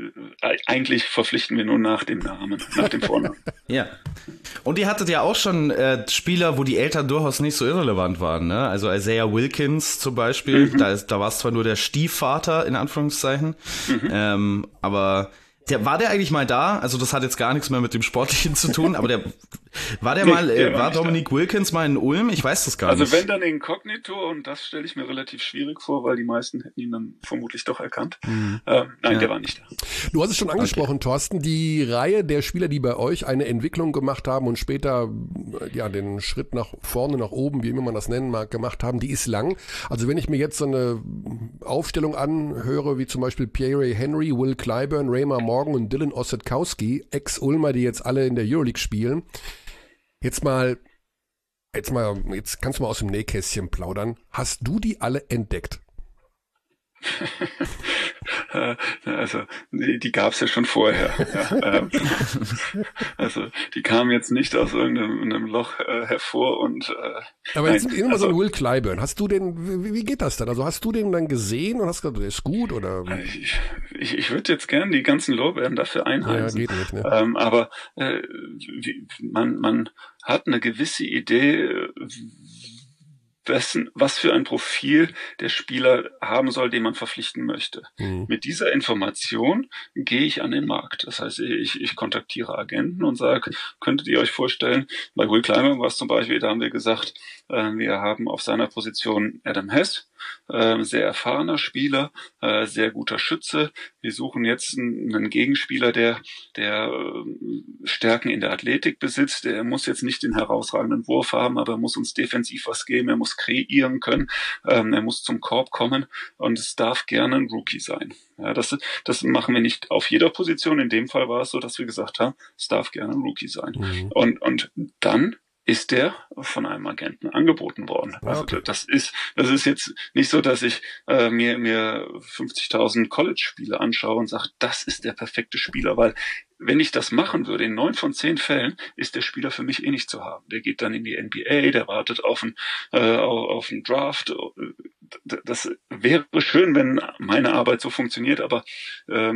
äh, eigentlich verpflichten wir nur nach dem Namen, nach dem Vornamen. Ja. Und ihr hattet ja auch schon äh, Spieler, wo die Eltern durchaus nicht so irrelevant waren, ne? Also Isaiah Wilkins zum Beispiel, mhm. da, ist, da war es zwar nur der Stiefvater, in Anführungszeichen, mhm. ähm, aber Der, war der eigentlich mal da? Also das hat jetzt gar nichts mehr mit dem Sportlichen zu tun, aber der war der nee, mal, der äh, war, war Dominique Wilkins mal in Ulm? Ich weiß das gar also nicht. Also wenn dann inkognito, und das stelle ich mir relativ schwierig vor, weil die meisten hätten ihn dann vermutlich doch erkannt. Mhm. Ähm, nein, ja. der war nicht da. Du hast es schon angesprochen, okay. Thorsten, die Reihe der Spieler, die bei euch eine Entwicklung gemacht haben und später ja den Schritt nach vorne, nach oben, wie immer man das nennen mag, gemacht haben, die ist lang. Also wenn ich mir jetzt so eine Aufstellung anhöre, wie zum Beispiel Pierre Henry, Will Clyburn, Raymar Morgan und Dylan Ossetkowski, Ex-Ulmer, die jetzt alle in der Euroleague spielen. Jetzt mal, jetzt mal, jetzt kannst du mal aus dem Nähkästchen plaudern. Hast du die alle entdeckt? Also die, die gab es ja schon vorher. Ja, ähm, also die kamen jetzt nicht aus irgendeinem Loch äh, hervor und äh, aber jetzt nein, immer also, so ein Will Clyburn. Hast du den? Wie, wie geht das dann? Also hast du den dann gesehen und hast gesagt, der ist gut oder? Ich, ich, ich würde jetzt gern die ganzen Lorbeeren dafür einheimsen. Ja, geht nicht, ne? Ähm, aber äh, wie, man man hat eine gewisse Idee, Wessen, was für ein Profil der Spieler haben soll, den man verpflichten möchte. Mhm. Mit dieser Information gehe ich an den Markt. Das heißt, ich, ich kontaktiere Agenten und sage, könntet ihr euch vorstellen, bei Will Clyburn war es zum Beispiel, da haben wir gesagt, äh, wir haben auf seiner Position Adam Hess, äh, sehr erfahrener Spieler, äh, sehr guter Schütze. Wir suchen jetzt einen, einen Gegenspieler, der, der äh, Stärken in der Athletik besitzt. Der muss jetzt nicht den herausragenden Wurf haben, aber er muss uns defensiv was geben. Er muss kreieren können. Ähm, er muss zum Korb kommen und es darf gerne ein Rookie sein. Ja, das, das machen wir nicht auf jeder Position. In dem Fall war es so, dass wir gesagt haben, es darf gerne ein Rookie sein. Mhm. Und, und dann ist der von einem Agenten angeboten worden. Also okay. das ist das ist jetzt nicht so, dass ich äh, mir mir fünfzigtausend College-Spiele anschaue und sage, das ist der perfekte Spieler, weil wenn ich das machen würde, in neun von zehn Fällen ist der Spieler für mich eh nicht zu haben. Der geht dann in die N B A, der wartet auf einen äh, auf einen Draft. Das wäre schön, wenn meine Arbeit so funktioniert, aber ähm,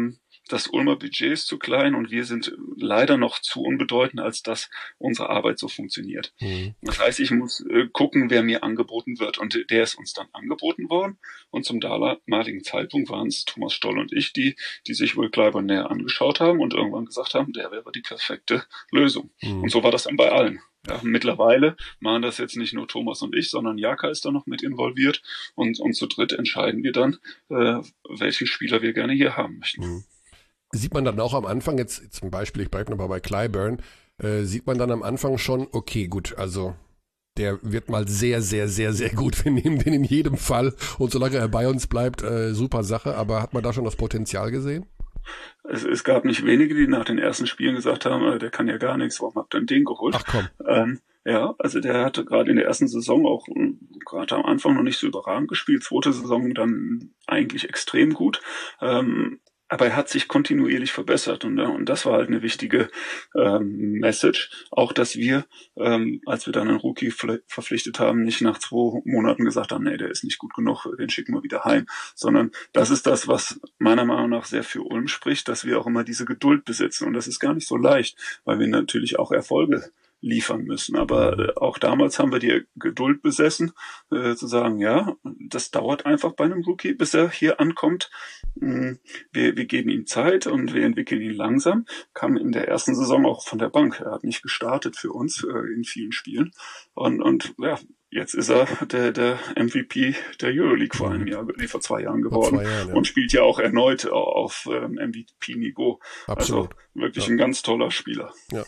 das Ulmer Budget ist zu klein und wir sind leider noch zu unbedeutend, als dass unsere Arbeit so funktioniert. Mhm. Das heißt, ich muss äh, gucken, wer mir angeboten wird. Und der ist uns dann angeboten worden. Und zum damaligen Zeitpunkt waren es Thomas Stoll und ich, die, die sich wohl Clyburn näher angeschaut haben und irgendwann gesagt haben, der wäre die perfekte Lösung. Mhm. Und so war das dann bei allen. Ja, mittlerweile machen das jetzt nicht nur Thomas und ich, sondern Jaka ist da noch mit involviert. Und, und zu dritt entscheiden wir dann, äh, welchen Spieler wir gerne hier haben möchten. Mhm. Sieht man dann auch am Anfang, jetzt zum Beispiel, ich bleibe nochmal bei Clyburn, äh, sieht man dann am Anfang schon, okay, gut, also der wird mal sehr, sehr, sehr, sehr gut. Wir nehmen den in jedem Fall und solange er bei uns bleibt, äh, super Sache. Aber hat man da schon das Potenzial gesehen? Es, es gab nicht wenige, die nach den ersten Spielen gesagt haben, äh, der kann ja gar nichts, warum habt ihr denn den geholt? Ach komm. Ähm, ja, also der hatte gerade in der ersten Saison auch gerade am Anfang noch nicht so überragend gespielt, zweite Saison dann eigentlich extrem gut. Ähm, Aber er hat sich kontinuierlich verbessert und, und das war halt eine wichtige ähm, Message. Auch, dass wir, ähm, als wir dann einen Rookie verpflichtet haben, nicht nach zwei Monaten gesagt haben, nee, der ist nicht gut genug, den schicken wir wieder heim. Sondern das ist das, was meiner Meinung nach sehr für Ulm spricht, dass wir auch immer diese Geduld besitzen. Und das ist gar nicht so leicht, weil wir natürlich auch Erfolge liefern müssen. Aber äh, auch damals haben wir die Geduld besessen, äh, zu sagen, ja, das dauert einfach bei einem Rookie, bis er hier ankommt. Wir, wir geben ihm Zeit und wir entwickeln ihn langsam. Kam in der ersten Saison auch von der Bank. Er hat nicht gestartet für uns äh, in vielen Spielen. Und, und ja, jetzt ist er der, der M V P der Euroleague vor einem Jahr, nee, vor zwei Jahren geworden. Zwei Jahren, ja. Und spielt ja auch erneut auf ähm, M V P-Niveau. Also wirklich ja. ein ganz toller Spieler. Ja.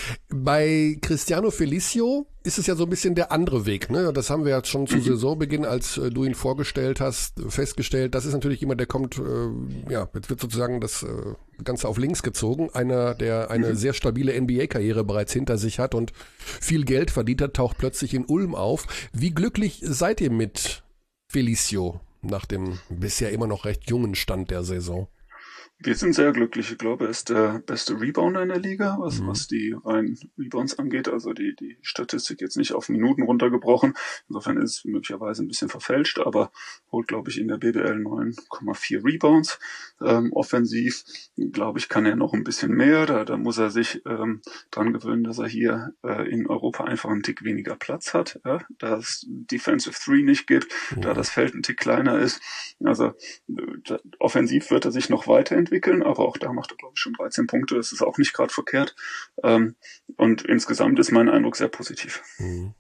Bei Cristiano Felicio ist es ja so ein bisschen der andere Weg, ne? Das haben wir ja schon zu Saisonbeginn, als äh, du ihn vorgestellt hast, festgestellt. Das ist natürlich jemand, der kommt, äh, ja, jetzt wird sozusagen das äh, Ganze auf links gezogen. Einer, der eine mhm. sehr stabile N B A-Karriere bereits hinter sich hat und viel Geld verdient hat, taucht plötzlich in Ulm auf. Wie glücklich seid ihr mit Felicio nach dem bisher immer noch recht jungen Stand der Saison? Wir sind sehr glücklich. Ich glaube, er ist der beste Rebounder in der Liga, was, mhm. was die reinen Rebounds angeht. Also die, die Statistik jetzt nicht auf Minuten runtergebrochen. Insofern ist es möglicherweise ein bisschen verfälscht, aber holt, glaube ich, in der B B L neun Komma vier Rebounds. Ähm, offensiv, glaube ich, kann er noch ein bisschen mehr. Da, da muss er sich ähm, dran gewöhnen, dass er hier äh, in Europa einfach einen Tick weniger Platz hat. Ja? Da es Defensive Three nicht gibt, mhm. da das Feld ein Tick kleiner ist. Also da, offensiv wird er sich noch weiterentwickeln. entwickeln, aber auch da macht er, glaube ich, schon dreizehn Punkte. Das ist auch nicht gerade verkehrt. Ähm, und insgesamt ist mein Eindruck sehr positiv. Mhm.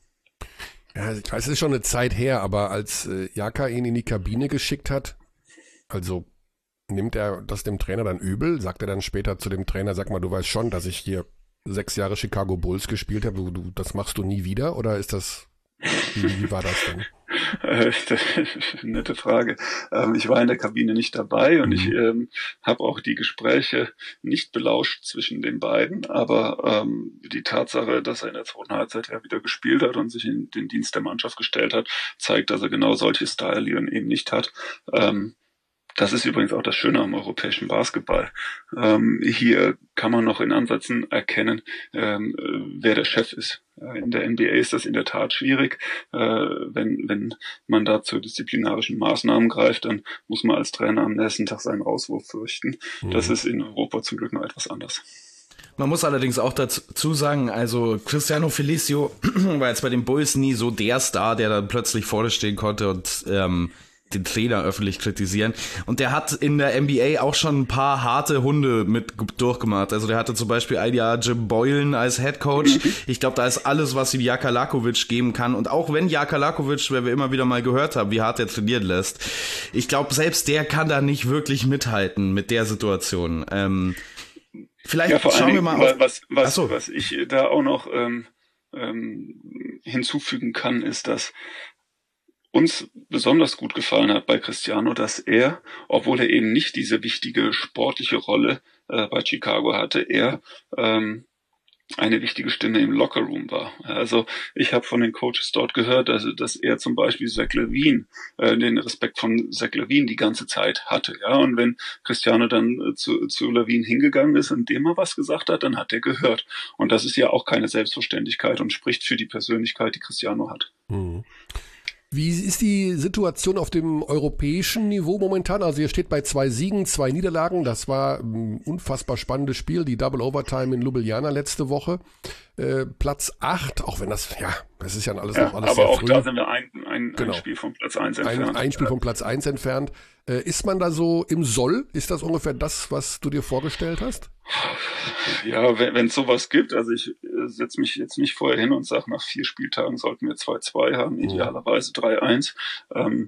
Ja, ich weiß, es ist schon eine Zeit her, aber als äh, Jaka ihn in die Kabine geschickt hat, also nimmt er das dem Trainer dann übel? Sagt er dann später zu dem Trainer, sag mal, du weißt schon, dass ich hier sechs Jahre Chicago Bulls gespielt habe, du, du, das machst du nie wieder? Oder ist das, wie, wie war das dann? Äh, nette Frage. Ähm, ich war in der Kabine nicht dabei und mhm. ich ähm, habe auch die Gespräche nicht belauscht zwischen den beiden, aber ähm, die Tatsache, dass er in der zweiten Halbzeit ja wieder gespielt hat und sich in den Dienst der Mannschaft gestellt hat, zeigt, dass er genau solche Style eben nicht hat. Ähm, Das ist übrigens auch das Schöne am europäischen Basketball. Ähm, hier kann man noch in Ansätzen erkennen, ähm, wer der Chef ist. In der N B A ist das in der Tat schwierig. Äh, wenn, wenn man da zu disziplinarischen Maßnahmen greift, dann muss man als Trainer am nächsten Tag seinen Rauswurf fürchten. Mhm. Das ist in Europa zum Glück noch etwas anders. Man muss allerdings auch dazu sagen, also Cristiano Felicio war jetzt bei den Bulls nie so der Star, der dann plötzlich vorne stehen konnte und ähm, den Trainer öffentlich kritisieren. Und der hat in der N B A auch schon ein paar harte Hunde mit durchgemacht. Also der hatte zum Beispiel ein Jahr Jim Boylan als Headcoach. Ich glaube, da ist alles, was ihm Jaka Lakovic geben kann. Und auch wenn Jaka Lakovic, wer wir immer wieder mal gehört haben, wie hart er trainieren lässt, ich glaube, selbst der kann da nicht wirklich mithalten mit der Situation. Ähm, vielleicht ja, vor schauen allen wir mal Dingen, auf... Was, was, so. was ich da auch noch ähm, ähm, hinzufügen kann, ist, dass uns besonders gut gefallen hat bei Cristiano, dass er, obwohl er eben nicht diese wichtige sportliche Rolle äh, bei Chicago hatte, er ähm, eine wichtige Stimme im Lockerroom war. Also ich habe von den Coaches dort gehört, also, dass er zum Beispiel Zach LaVine, äh, den Respekt von Zach LaVine die ganze Zeit hatte. Ja, und wenn Cristiano dann äh, zu, zu LaVine hingegangen ist und dem mal was gesagt hat, dann hat er gehört. Und das ist ja auch keine Selbstverständlichkeit und spricht für die Persönlichkeit, die Cristiano hat. Mhm. Wie ist die Situation auf dem europäischen Niveau momentan? Also ihr steht bei zwei Siegen, zwei Niederlagen. Das war ein unfassbar spannendes Spiel, die Double Overtime in Ljubljana letzte Woche. Äh, Platz acht, auch wenn das, ja, das ist ja alles ja, noch alles aber sehr auch früh. Da sind wir ein, ein, genau. ein Spiel von Platz eins entfernt. Ein, ein Spiel von Platz eins entfernt. Äh, ist man da so im Soll? Ist das ungefähr das, was du dir vorgestellt hast? Ja, wenn es sowas gibt, also ich äh, setze mich jetzt nicht vorher hin und sage, nach vier Spieltagen sollten wir zwei zwei haben, idealerweise drei eins. Ähm,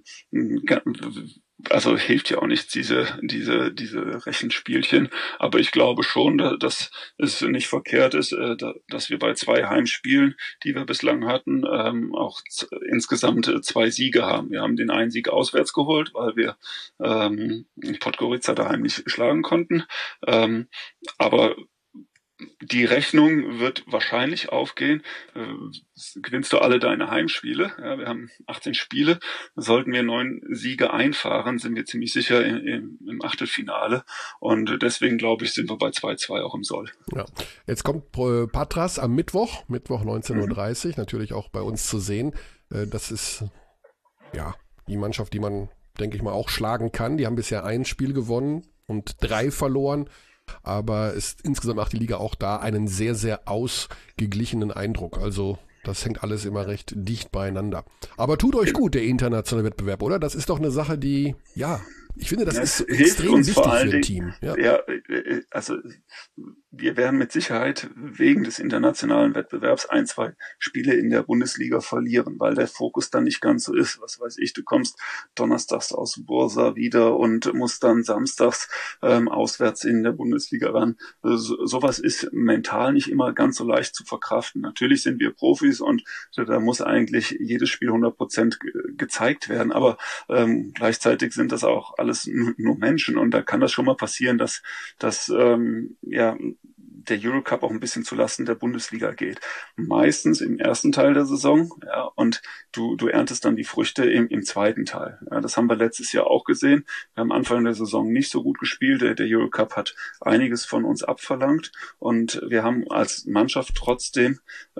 also hilft ja auch nichts, diese, diese, diese Rechenspielchen. Aber ich glaube schon, dass es nicht verkehrt ist, dass wir bei zwei Heimspielen, die wir bislang hatten, auch insgesamt zwei Siege haben. Wir haben den einen Sieg auswärts geholt, weil wir ähm, Podgorica daheim nicht schlagen konnten. Ähm, aber die Rechnung wird wahrscheinlich aufgehen. Äh, gewinnst du alle deine Heimspiele? Ja, wir haben achtzehn Spiele. Sollten wir neun Siege einfahren, sind wir ziemlich sicher im, im, im Achtelfinale. Und deswegen glaube ich, sind wir bei zwei zwei auch im Soll. Ja. Jetzt kommt äh, Patras am Mittwoch, Mittwoch neunzehn Uhr dreißig, mhm. natürlich auch bei uns zu sehen. Äh, das ist ja die Mannschaft, die man, denke ich mal, auch schlagen kann. Die haben bisher ein Spiel gewonnen und drei verloren. Aber ist insgesamt macht die Liga auch da einen sehr, sehr ausgeglichenen Eindruck. Also das hängt alles immer recht dicht beieinander. Aber tut euch gut, der internationale Wettbewerb, oder? Das ist doch eine Sache, die, ja, ich finde, das, das ist extrem wichtig für ein Team. Ja. ja, also wir werden mit Sicherheit wegen des internationalen Wettbewerbs ein, zwei Spiele in der Bundesliga verlieren, weil der Fokus dann nicht ganz so ist. Was weiß ich, du kommst donnerstags aus Bursa wieder und musst dann samstags ähm, auswärts in der Bundesliga ran. So, sowas ist mental nicht immer ganz so leicht zu verkraften. Natürlich sind wir Profis und da muss eigentlich jedes Spiel hundert Prozent ge- gezeigt werden, aber ähm, gleichzeitig sind das auch alles nur Menschen und da kann das schon mal passieren, dass, dass ähm, ja der Eurocup auch ein bisschen zulasten der Bundesliga geht. Meistens im ersten Teil der Saison, ja, und du, du erntest dann die Früchte im, im zweiten Teil. Ja, das haben wir letztes Jahr auch gesehen. Wir haben am Anfang der Saison nicht so gut gespielt. Der, der Eurocup hat einiges von uns abverlangt und wir haben als Mannschaft trotzdem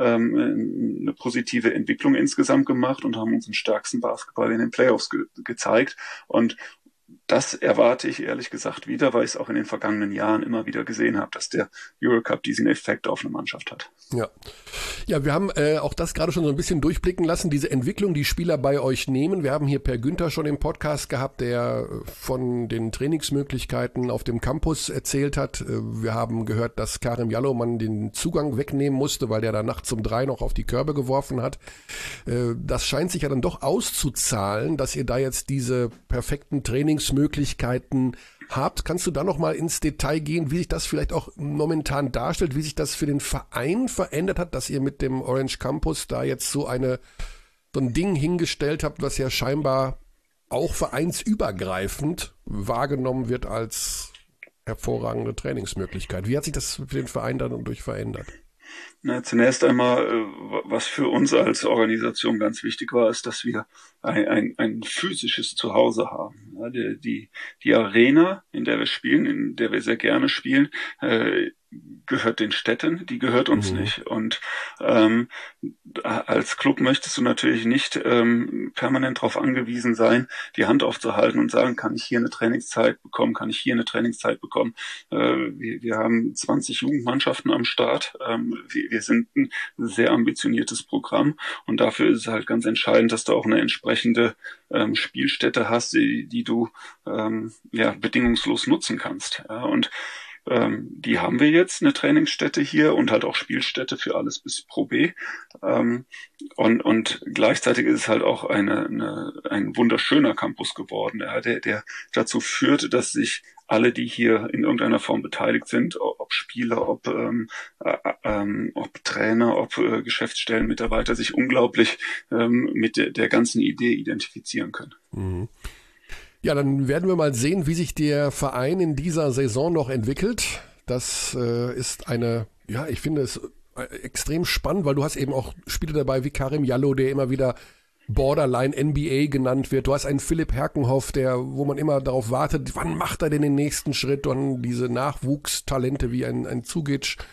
ähm, eine positive Entwicklung insgesamt gemacht und haben unseren stärksten Basketball in den Playoffs ge- gezeigt und das erwarte ich ehrlich gesagt wieder, weil ich es auch in den vergangenen Jahren immer wieder gesehen habe, dass der Eurocup diesen Effekt auf eine Mannschaft hat. Ja, ja, wir haben äh, auch das gerade schon so ein bisschen durchblicken lassen, diese Entwicklung, die Spieler bei euch nehmen. Wir haben hier Per Günther schon im Podcast gehabt, der von den Trainingsmöglichkeiten auf dem Campus erzählt hat. Wir haben gehört, dass Karim Jallow den Zugang wegnehmen musste, weil der da nachts um drei noch auf die Körbe geworfen hat. Das scheint sich ja dann doch auszuzahlen, dass ihr da jetzt diese perfekten Trainingsmöglichkeiten habt. Kannst du da noch mal ins Detail gehen, wie sich das vielleicht auch momentan darstellt, wie sich das für den Verein verändert hat, dass ihr mit dem Orange Campus da jetzt so eine so ein Ding hingestellt habt, was ja scheinbar auch vereinsübergreifend wahrgenommen wird als hervorragende Trainingsmöglichkeit. Wie hat sich das für den Verein dann durch verändert? Na, zunächst einmal, was für uns als Organisation ganz wichtig war, ist, dass wir ein, ein, ein physisches Zuhause haben. Ja, die, die, die Arena, in der wir spielen, in der wir sehr gerne spielen, äh, gehört den Städten, die gehört uns mhm. nicht. Und ähm, als Club möchtest du natürlich nicht ähm, permanent darauf angewiesen sein, die Hand aufzuhalten und sagen, kann ich hier eine Trainingszeit bekommen, kann ich hier eine Trainingszeit bekommen. Äh, wir, wir haben zwanzig Jugendmannschaften am Start. Ähm, wir, wir sind ein sehr ambitioniertes Programm und dafür ist es halt ganz entscheidend, dass du auch eine entsprechende ähm, Spielstätte hast, die, die du ähm, ja bedingungslos nutzen kannst. Ja, und Ähm, die haben wir jetzt, eine Trainingsstätte hier und halt auch Spielstätte für alles bis Pro B. Ähm, und, und gleichzeitig ist es halt auch eine, eine, ein wunderschöner Campus geworden, ja, der, der dazu führt, dass sich alle, die hier in irgendeiner Form beteiligt sind, ob Spieler, ob, ähm, äh, ähm, ob Trainer, ob äh, Geschäftsstellenmitarbeiter, sich unglaublich ähm, mit der, der ganzen Idee identifizieren können. Mhm. Ja, dann werden wir mal sehen, wie sich der Verein in dieser Saison noch entwickelt. Das äh, ist eine, ja, ich finde es extrem spannend, weil du hast eben auch Spieler dabei wie Karim Jallow, der immer wieder Borderline N B A genannt wird. Du hast einen Philipp Herkenhoff, der, wo man immer darauf wartet, wann macht er denn den nächsten Schritt? Und diese Nachwuchstalente wie ein, ein Zugic,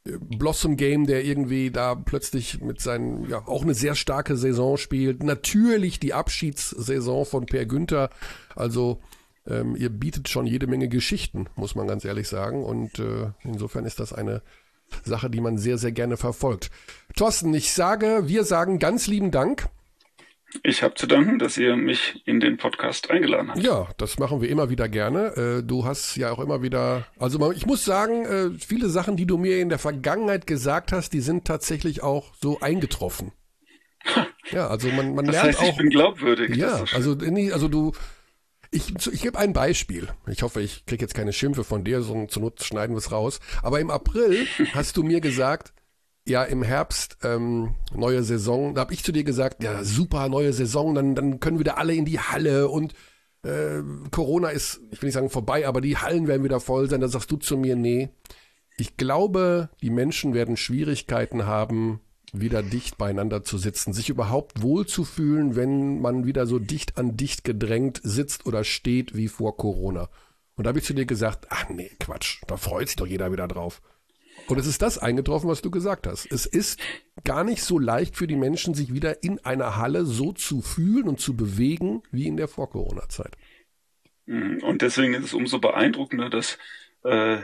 Blossom Game, der irgendwie da plötzlich mit seinen, ja, auch eine sehr starke Saison spielt. Natürlich die Abschiedssaison von Per Günther. Also ähm, ihr bietet schon jede Menge Geschichten, muss man ganz ehrlich sagen. Und äh, insofern ist das eine Sache, die man sehr, sehr gerne verfolgt. Thorsten, ich sage, wir sagen ganz lieben Dank. Ich habe zu danken, dass ihr mich in den Podcast eingeladen habt. Ja, das machen wir immer wieder gerne. Du hast ja auch immer wieder, also ich muss sagen, viele Sachen, die du mir in der Vergangenheit gesagt hast, die sind tatsächlich auch so eingetroffen. Ja, also man, man das lernt heißt, auch. Ich bin glaubwürdig. Ja, also, also du, ich, ich gebe ein Beispiel. Ich hoffe, ich kriege jetzt keine Schimpfe von dir, so zur Not schneiden wir es raus. Aber im April hast du mir gesagt, ja, im Herbst, ähm, neue Saison, da habe ich zu dir gesagt, ja, super, neue Saison, dann, dann können wieder alle in die Halle und äh, Corona ist, ich will nicht sagen vorbei, aber die Hallen werden wieder voll sein. Da sagst du zu mir, nee, ich glaube, die Menschen werden Schwierigkeiten haben, wieder dicht beieinander zu sitzen, sich überhaupt wohlzufühlen, wenn man wieder so dicht an dicht gedrängt sitzt oder steht wie vor Corona. Und da habe ich zu dir gesagt, ach nee, Quatsch, da freut sich doch jeder wieder drauf. Und es ist das eingetroffen, was du gesagt hast. Es ist gar nicht so leicht für die Menschen, sich wieder in einer Halle so zu fühlen und zu bewegen wie in der Vor-Corona-Zeit. Und deswegen ist es umso beeindruckender, dass äh,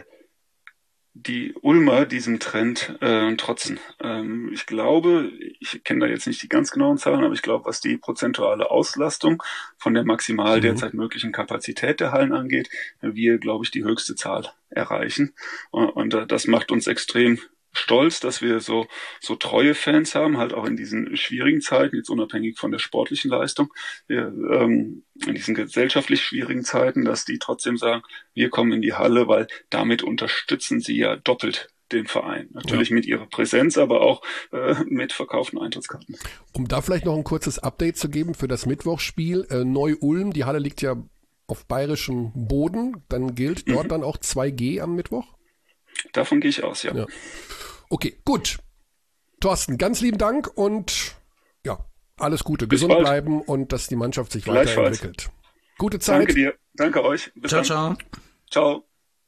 die Ulmer diesem Trend äh, trotzen. Ähm, ich glaube, ich kenne da jetzt nicht die ganz genauen Zahlen, aber ich glaube, was die prozentuale Auslastung von der maximal mhm. derzeit möglichen Kapazität der Hallen angeht, wir, glaube ich, die höchste Zahl erreichen. Und, und äh, das macht uns extrem stolz, dass wir so so treue Fans haben, halt auch in diesen schwierigen Zeiten, jetzt unabhängig von der sportlichen Leistung, wir, ähm, in diesen gesellschaftlich schwierigen Zeiten, dass die trotzdem sagen, wir kommen in die Halle, weil damit unterstützen sie ja doppelt den Verein. Natürlich ja. mit ihrer Präsenz, aber auch äh, mit verkauften Eintrittskarten. Um da vielleicht noch ein kurzes Update zu geben für das Mittwochsspiel, äh, Neu-Ulm, die Halle liegt ja auf bayerischem Boden, dann gilt dort mhm. dann auch zwei G am Mittwoch? Davon gehe ich aus, ja. ja. Okay, gut. Thorsten, ganz lieben Dank und ja, alles Gute. Bis gesund bald. Bleiben und dass die Mannschaft sich weiterentwickelt. Gute Zeit. Danke dir. Danke euch. Bis ciao, dann. ciao. Ciao.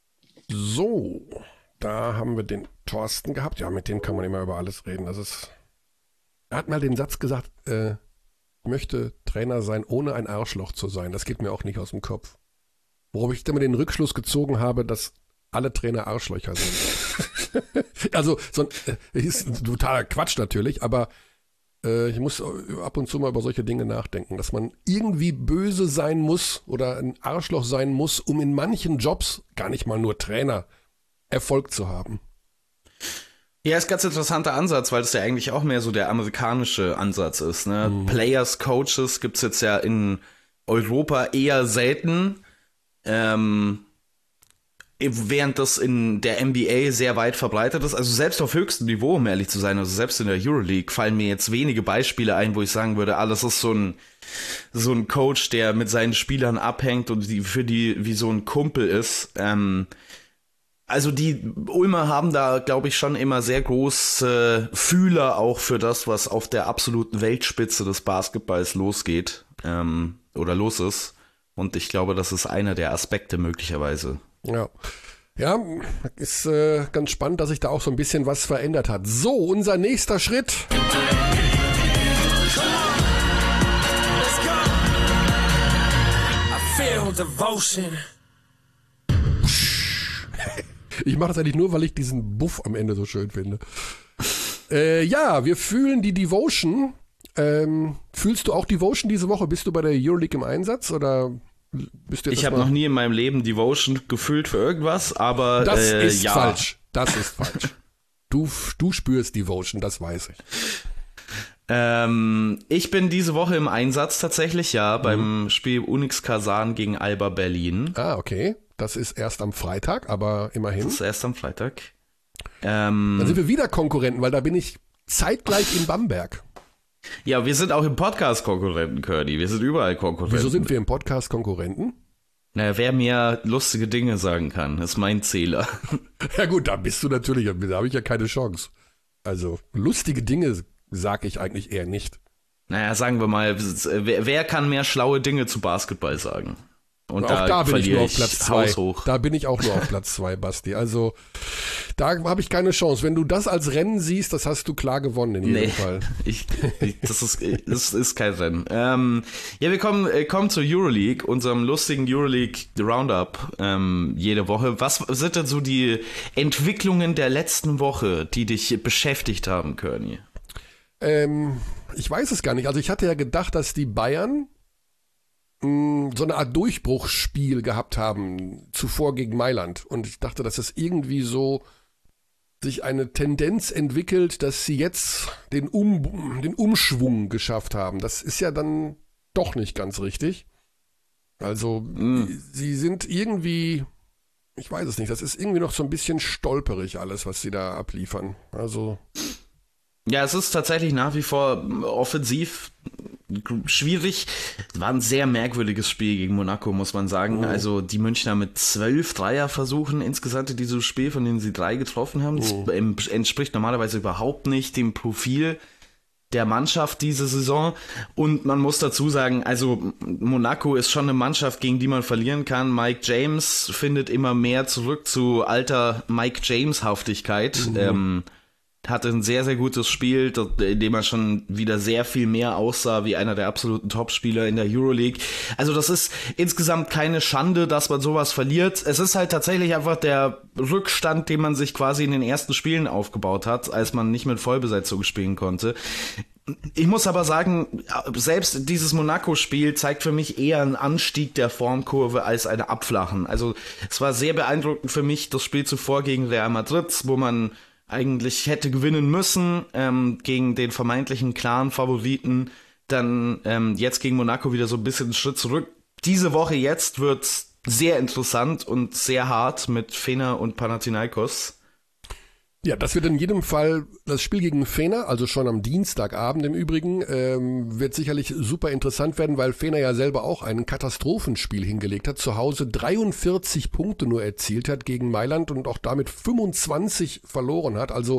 So, da haben wir den Thorsten gehabt. Ja, mit dem kann man immer über alles reden. Das ist, er hat mal den Satz gesagt, äh, ich möchte Trainer sein, ohne ein Arschloch zu sein. Das geht mir auch nicht aus dem Kopf. Worauf ich immer den Rückschluss gezogen habe, dass alle Trainer Arschlöcher sind. Also, so ein, äh, ist ein totaler Quatsch natürlich, aber äh, ich muss ab und zu mal über solche Dinge nachdenken, dass man irgendwie böse sein muss oder ein Arschloch sein muss, um in manchen Jobs, gar nicht mal nur Trainer, Erfolg zu haben. Ja, ist ein ganz interessanter Ansatz, weil das ja eigentlich auch mehr so der amerikanische Ansatz ist. Ne? Mhm. Players, Coaches gibt's jetzt ja in Europa eher selten. Ähm, während das in der N B A sehr weit verbreitet ist, also selbst auf höchstem Niveau, um ehrlich zu sein, also selbst in der Euroleague fallen mir jetzt wenige Beispiele ein, wo ich sagen würde, ah, das ist so ein so ein Coach, der mit seinen Spielern abhängt und die für die wie so ein Kumpel ist. Ähm, also die Ulmer haben da, glaube ich, schon immer sehr große Fühler auch für das, was auf der absoluten Weltspitze des Basketballs losgeht ähm, oder los ist. Und ich glaube, das ist einer der Aspekte möglicherweise. Ja, ja, ist äh, ganz spannend, dass sich da auch so ein bisschen was verändert hat. So, unser nächster Schritt. Ich mache das eigentlich nur, weil ich diesen Buff am Ende so schön finde. Äh, ja, wir fühlen die Devotion. Ähm, fühlst du auch Devotion diese Woche? Bist du bei der Euroleague im Einsatz oder... Ich habe noch nie in meinem Leben Devotion gefühlt für irgendwas, aber das äh, ist ja. falsch. Das ist falsch. Du, du spürst Devotion, das weiß ich. Ähm, ich bin diese Woche im Einsatz tatsächlich, ja, mhm. beim Spiel Unix Kasan gegen Alba Berlin. Ah, okay. Das ist erst am Freitag, aber immerhin. Das ist erst am Freitag. Ähm, Dann sind wir wieder Konkurrenten, weil da bin ich zeitgleich in Bamberg. Ja, wir sind auch im Podcast Konkurrenten, Curdy. Wir sind überall Konkurrenten. Wieso sind wir im Podcast Konkurrenten? Naja, wer mir lustige Dinge sagen kann, ist mein Zähler. Ja gut, da bist du natürlich, da habe ich ja keine Chance. Also, lustige Dinge sage ich eigentlich eher nicht. Naja, sagen wir mal, wer, wer kann mehr schlaue Dinge zu Basketball sagen? Und auch da, da bin ich nur auf ich Platz zwei. Haushoch. Da bin ich auch nur auf Platz zwei, Basti. Also da habe ich keine Chance. Wenn du das als Rennen siehst, das hast du klar gewonnen in jedem Nee, Fall. ich, ich, das, ist, das ist kein Rennen. Ähm, ja, wir kommen, äh, kommen zur Euroleague, unserem lustigen Euroleague Roundup ähm, jede Woche. Was sind denn so die Entwicklungen der letzten Woche, die dich beschäftigt haben, Körny? Ähm, ich weiß es gar nicht. Also ich hatte ja gedacht, dass die Bayern mh, so eine Art Durchbruchsspiel gehabt haben zuvor gegen Mailand. Und ich dachte, dass es irgendwie so sich eine Tendenz entwickelt, dass sie jetzt den, um, den Umschwung geschafft haben. Das ist ja dann doch nicht ganz richtig. Also mm. sie sind irgendwie, ich weiß es nicht, das ist irgendwie noch so ein bisschen stolperig alles, was sie da abliefern. Also ja, es ist tatsächlich nach wie vor offensiv schwierig. War ein sehr merkwürdiges Spiel gegen Monaco, muss man sagen. Oh. Also die Münchner mit zwölf Dreierversuchen insgesamt in diesem Spiel, von denen sie drei getroffen haben. Oh. Das entspricht normalerweise überhaupt nicht dem Profil der Mannschaft diese Saison. Und man muss dazu sagen, also Monaco ist schon eine Mannschaft, gegen die man verlieren kann. Mike James findet immer mehr zurück zu alter Mike James-Haftigkeit. Mhm. Ähm, hatte ein sehr, sehr gutes Spiel, in dem er schon wieder sehr viel mehr aussah wie einer der absoluten Topspieler in der Euroleague. Also das ist insgesamt keine Schande, dass man sowas verliert. Es ist halt tatsächlich einfach der Rückstand, den man sich quasi in den ersten Spielen aufgebaut hat, als man nicht mit Vollbesetzung spielen konnte. Ich muss aber sagen, selbst dieses Monaco-Spiel zeigt für mich eher einen Anstieg der Formkurve als eine Abflachen. Also es war sehr beeindruckend für mich, das Spiel zuvor gegen Real Madrid, wo man eigentlich hätte gewinnen müssen ähm, gegen den vermeintlichen klaren Favoriten, dann ähm, jetzt gegen Monaco wieder so ein bisschen einen Schritt zurück. Diese Woche jetzt wird sehr interessant und sehr hart mit Fener und Panathinaikos. Ja, das wird in jedem Fall das Spiel gegen Fener, also schon am Dienstagabend im Übrigen, ähm, wird sicherlich super interessant werden, weil Fener ja selber auch ein Katastrophenspiel hingelegt hat, zu Hause dreiundvierzig Punkte nur erzielt hat gegen Mailand und auch damit fünfundzwanzig verloren hat. Also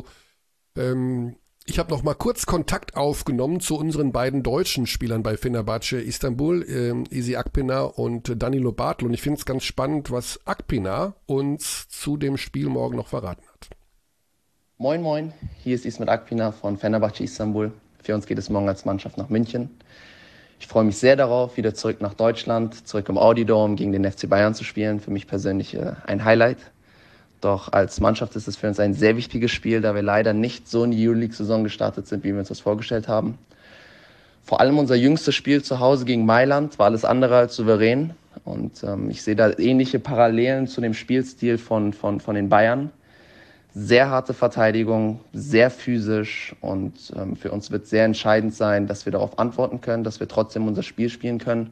ähm, ich habe noch mal kurz Kontakt aufgenommen zu unseren beiden deutschen Spielern bei Fenerbahce Istanbul, ähm, Isi Akpinar und Danilo Bartel. Und ich finde es ganz spannend, was Akpinar uns zu dem Spiel morgen noch verraten hat. Moin Moin, hier ist Ismet Akpinar von Fenerbahce Istanbul. Für uns geht es morgen als Mannschaft nach München. Ich freue mich sehr darauf, wieder zurück nach Deutschland, zurück im Audi Dome gegen den F C Bayern zu spielen. Für mich persönlich äh, ein Highlight. Doch als Mannschaft ist es für uns ein sehr wichtiges Spiel, da wir leider nicht so in die Euroleague-Saison gestartet sind, wie wir uns das vorgestellt haben. Vor allem unser jüngstes Spiel zu Hause gegen Mailand war alles andere als souverän. Und ähm, ich sehe da ähnliche Parallelen zu dem Spielstil von, von, von den Bayern. Sehr harte Verteidigung, sehr physisch und ähm, für uns wird sehr entscheidend sein, dass wir darauf antworten können, dass wir trotzdem unser Spiel spielen können.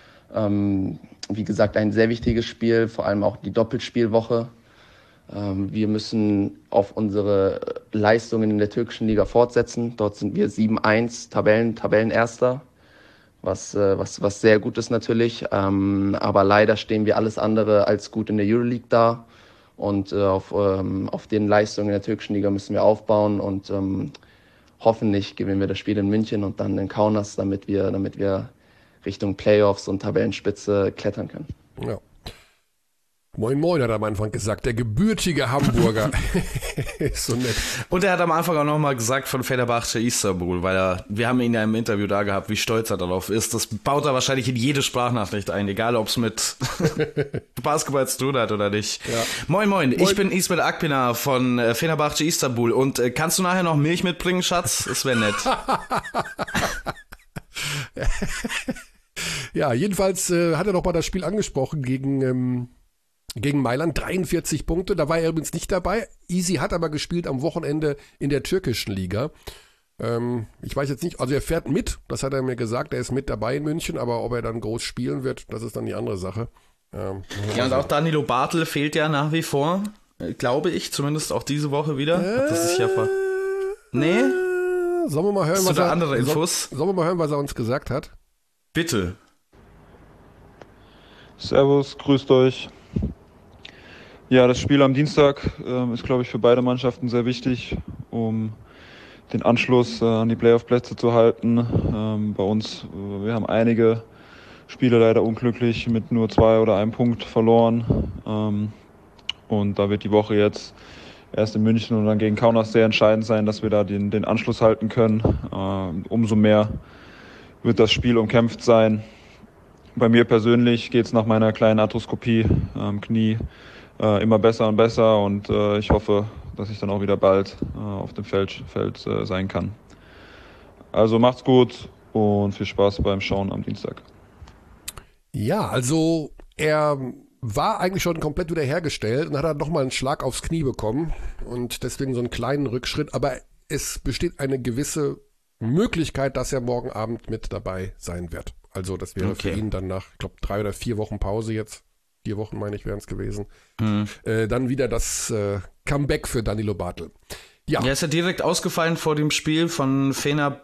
Ähm, wie gesagt, ein sehr wichtiges Spiel, vor allem auch die Doppelspielwoche. Ähm, wir müssen auf unsere Leistungen in der türkischen Liga fortsetzen. Dort sind wir sieben eins, Tabellen, Tabellenerster, was, äh, was, was sehr gut ist natürlich. Ähm, aber leider stehen wir alles andere als gut in der Euroleague da. Und äh, auf, ähm, auf den Leistungen in der türkischen Liga müssen wir aufbauen und ähm, hoffentlich gewinnen wir das Spiel in München und dann in Kaunas, damit wir, damit wir Richtung Playoffs und Tabellenspitze klettern können. Ja. Moin Moin, hat er am Anfang gesagt, der gebürtige Hamburger. Ist so nett. Und er hat am Anfang auch nochmal gesagt von Fenerbahce Istanbul, weil er, wir haben ihn ja im Interview da gehabt, wie stolz er darauf ist. Das baut er wahrscheinlich in jede Sprachnachricht ein, egal ob es mit Basketball zu tun hat oder nicht. Ja. Moin, moin Moin, ich bin Ismet Akpinar von Fenerbahce Istanbul und äh, kannst du nachher noch Milch mitbringen, Schatz? Das wäre nett. Ja, jedenfalls äh, hat er noch mal das Spiel angesprochen gegen... Ähm Gegen Mailand, dreiundvierzig Punkte, da war er übrigens nicht dabei. Easy hat aber gespielt am Wochenende in der türkischen Liga. Ähm, ich weiß jetzt nicht, also er fährt mit, das hat er mir gesagt, er ist mit dabei in München, aber ob er dann groß spielen wird, das ist dann die andere Sache. Ähm, ja, und auch Danilo Bartel fehlt ja nach wie vor, glaube ich, zumindest auch diese Woche wieder. Äh, Hat das sich ja ver- nee? Sollen wir mal hören, was er, andere Infos? Soll, sollen wir mal hören, was er uns gesagt hat? Bitte. Servus, grüßt euch. Ja, das Spiel am Dienstag äh, ist, glaube ich, für beide Mannschaften sehr wichtig, um den Anschluss äh, an die Playoff-Plätze zu halten. Ähm, bei uns, äh, wir haben einige Spiele leider unglücklich mit nur zwei oder einem Punkt verloren. Ähm, und da wird die Woche jetzt erst in München und dann gegen Kaunas sehr entscheidend sein, dass wir da den, den Anschluss halten können. Ähm, umso mehr wird das Spiel umkämpft sein. Bei mir persönlich geht es nach meiner kleinen Arthroskopie am Knie äh, immer besser und besser und äh, ich hoffe, dass ich dann auch wieder bald äh, auf dem Feld, Feld äh, sein kann. Also macht's gut und viel Spaß beim Schauen am Dienstag. Ja, also er war eigentlich schon komplett wieder hergestellt und hat dann nochmal einen Schlag aufs Knie bekommen und deswegen so einen kleinen Rückschritt. Aber es besteht eine gewisse Möglichkeit, dass er morgen Abend mit dabei sein wird. Also das wäre okay. Für ihn dann nach, ich glaube, drei oder vier Wochen Pause jetzt, vier Wochen meine ich wären es gewesen, mhm. äh, dann wieder das äh, Comeback für Danilo Bartel. Ja. Er ist ja direkt ausgefallen vor dem Spiel von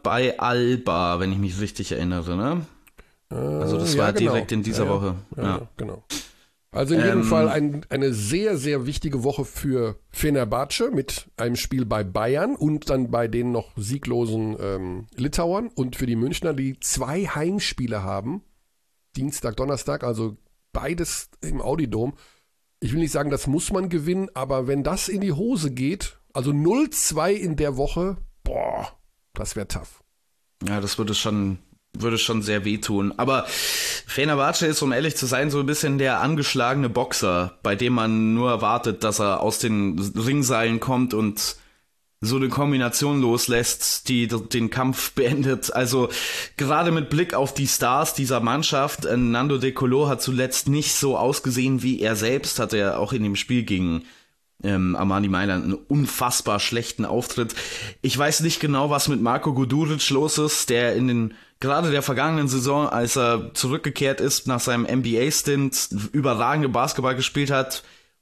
Fenerbahce, wenn ich mich richtig erinnere, ne? Äh, also das ja, war genau. direkt in dieser ja, Woche. Ja, ja. ja, genau. Also in jedem ähm, Fall ein, eine sehr, sehr wichtige Woche für Fenerbahce mit einem Spiel bei Bayern und dann bei den noch sieglosen ähm, Litauern und für die Münchner, die zwei Heimspiele haben, Dienstag, Donnerstag, also beides im Audi-Dom. Ich will nicht sagen, das muss man gewinnen, aber wenn das in die Hose geht, also null zwei in der Woche, boah, das wäre tough. Ja, das würde schon... würde schon sehr wehtun. Aber Fenerbahce ist, um ehrlich zu sein, so ein bisschen der angeschlagene Boxer, bei dem man nur erwartet, dass er aus den Ringseilen kommt und so eine Kombination loslässt, die den Kampf beendet. Also gerade mit Blick auf die Stars dieser Mannschaft, Nando De Colo hat zuletzt nicht so ausgesehen wie er selbst, hat er auch in dem Spiel gegen Ähm, Armani Mailand einen unfassbar schlechten Auftritt. Ich weiß nicht genau, was mit Marko Guduric los ist, der in den gerade der vergangenen Saison, als er zurückgekehrt ist nach seinem N B A-Stint, überragende Basketball gespielt hat,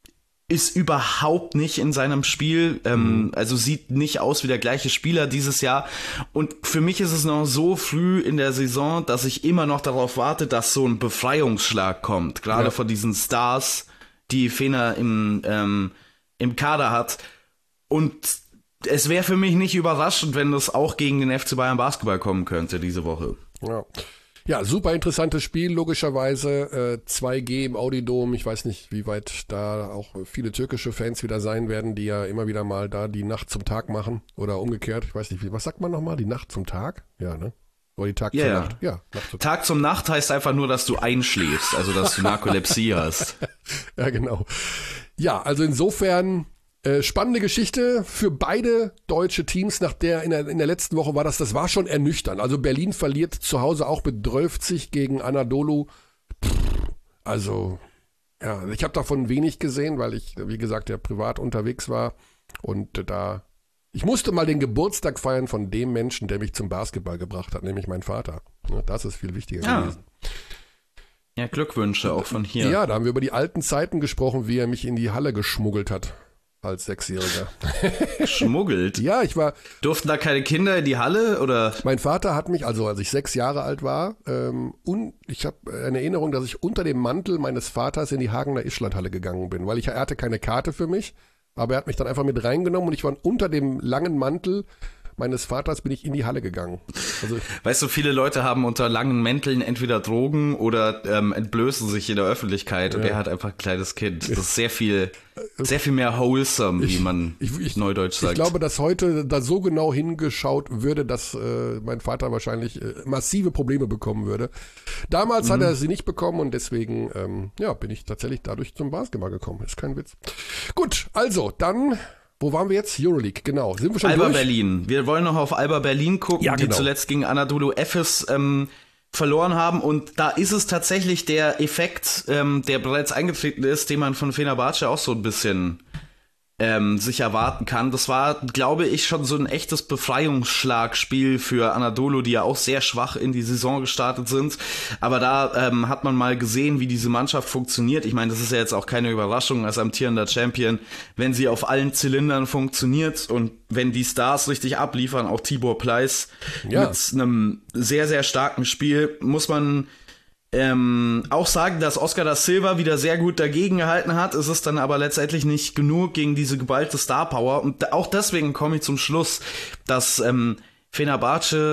ist überhaupt nicht in seinem Spiel, ähm, mhm. also sieht nicht aus wie der gleiche Spieler dieses Jahr. Und für mich ist es noch so früh in der Saison, dass ich immer noch darauf warte, dass so ein Befreiungsschlag kommt, gerade ja. von diesen Stars, die Fener im ähm, im Kader hat. Und es wäre für mich nicht überraschend, wenn das auch gegen den F C Bayern Basketball kommen könnte diese Woche. Ja, ja, super interessantes Spiel, logischerweise. Äh, zwei G im Audi-Dom. Ich weiß nicht, wie weit da auch viele türkische Fans wieder sein werden, die ja immer wieder mal da die Nacht zum Tag machen. Oder umgekehrt. Ich weiß nicht, wie, was sagt man nochmal? Die Nacht zum Tag? Ja, ne? Oder die Tag yeah, zur ja. Nacht? Ja, Nacht zum Tag zum Nacht heißt einfach nur, dass du einschläfst. Also, dass du Narkolepsie hast. Ja, genau. Ja, also insofern äh, spannende Geschichte für beide deutsche Teams. Nach der in, der in der letzten Woche war das, das war schon ernüchternd. Also Berlin verliert zu Hause auch bedrölft gegen Anadolu. Pff, also, ja, ich habe davon wenig gesehen, weil ich, wie gesagt, ja privat unterwegs war. Und äh, da, ich musste mal den Geburtstag feiern von dem Menschen, der mich zum Basketball gebracht hat, nämlich mein Vater. Ja, das ist viel wichtiger ja. gewesen. Ja, Glückwünsche auch von hier. Ja, da haben wir über die alten Zeiten gesprochen, wie er mich in die Halle geschmuggelt hat als Sechsjähriger. Geschmuggelt? Ja, ich war... Durften da keine Kinder in die Halle, oder? Mein Vater hat mich, also als ich sechs Jahre alt war, ähm, und ich habe eine Erinnerung, dass ich unter dem Mantel meines Vaters in die Hagener Ischlandhalle gegangen bin, weil ich er hatte keine Karte für mich, aber er hat mich dann einfach mit reingenommen und ich war unter dem langen Mantel meines Vaters bin ich in die Halle gegangen. Also weißt du, viele Leute haben unter langen Mänteln entweder Drogen oder ähm, entblößen sich in der Öffentlichkeit ja. und er hat einfach ein kleines Kind. Das ist sehr viel, sehr viel mehr wholesome, ich, wie man ich, ich, neudeutsch sagt. Ich glaube, dass heute da so genau hingeschaut würde, dass äh, mein Vater wahrscheinlich äh, massive Probleme bekommen würde. Damals mhm. hat er sie nicht bekommen und deswegen ähm, ja, bin ich tatsächlich dadurch zum Basketball gekommen. Ist kein Witz. Gut, also dann... Wo waren wir jetzt? Euroleague, genau. Sind wir schon Alba durch? Berlin. Wir wollen noch auf Alba Berlin gucken, ja, genau. die zuletzt gegen Anadolu Efes ähm, verloren haben. Und da ist es tatsächlich der Effekt, ähm, der bereits eingetreten ist, den man von Fenerbahce auch so ein bisschen ähm, sich erwarten kann. Das war, glaube ich, schon so ein echtes Befreiungsschlagspiel für Anadolu, die ja auch sehr schwach in die Saison gestartet sind. Aber da ähm, hat man mal gesehen, wie diese Mannschaft funktioniert. Ich meine, das ist ja jetzt auch keine Überraschung als amtierender Champion, wenn sie auf allen Zylindern funktioniert und wenn die Stars richtig abliefern, auch Tibor Pleiss ja. mit einem sehr, sehr starken Spiel, muss man Ähm, auch sagen, dass Oscar da Silva wieder sehr gut dagegen gehalten hat. Es ist dann aber letztendlich nicht genug gegen diese geballte Star Power. Und auch deswegen komme ich zum Schluss, dass ähm, Fenerbahce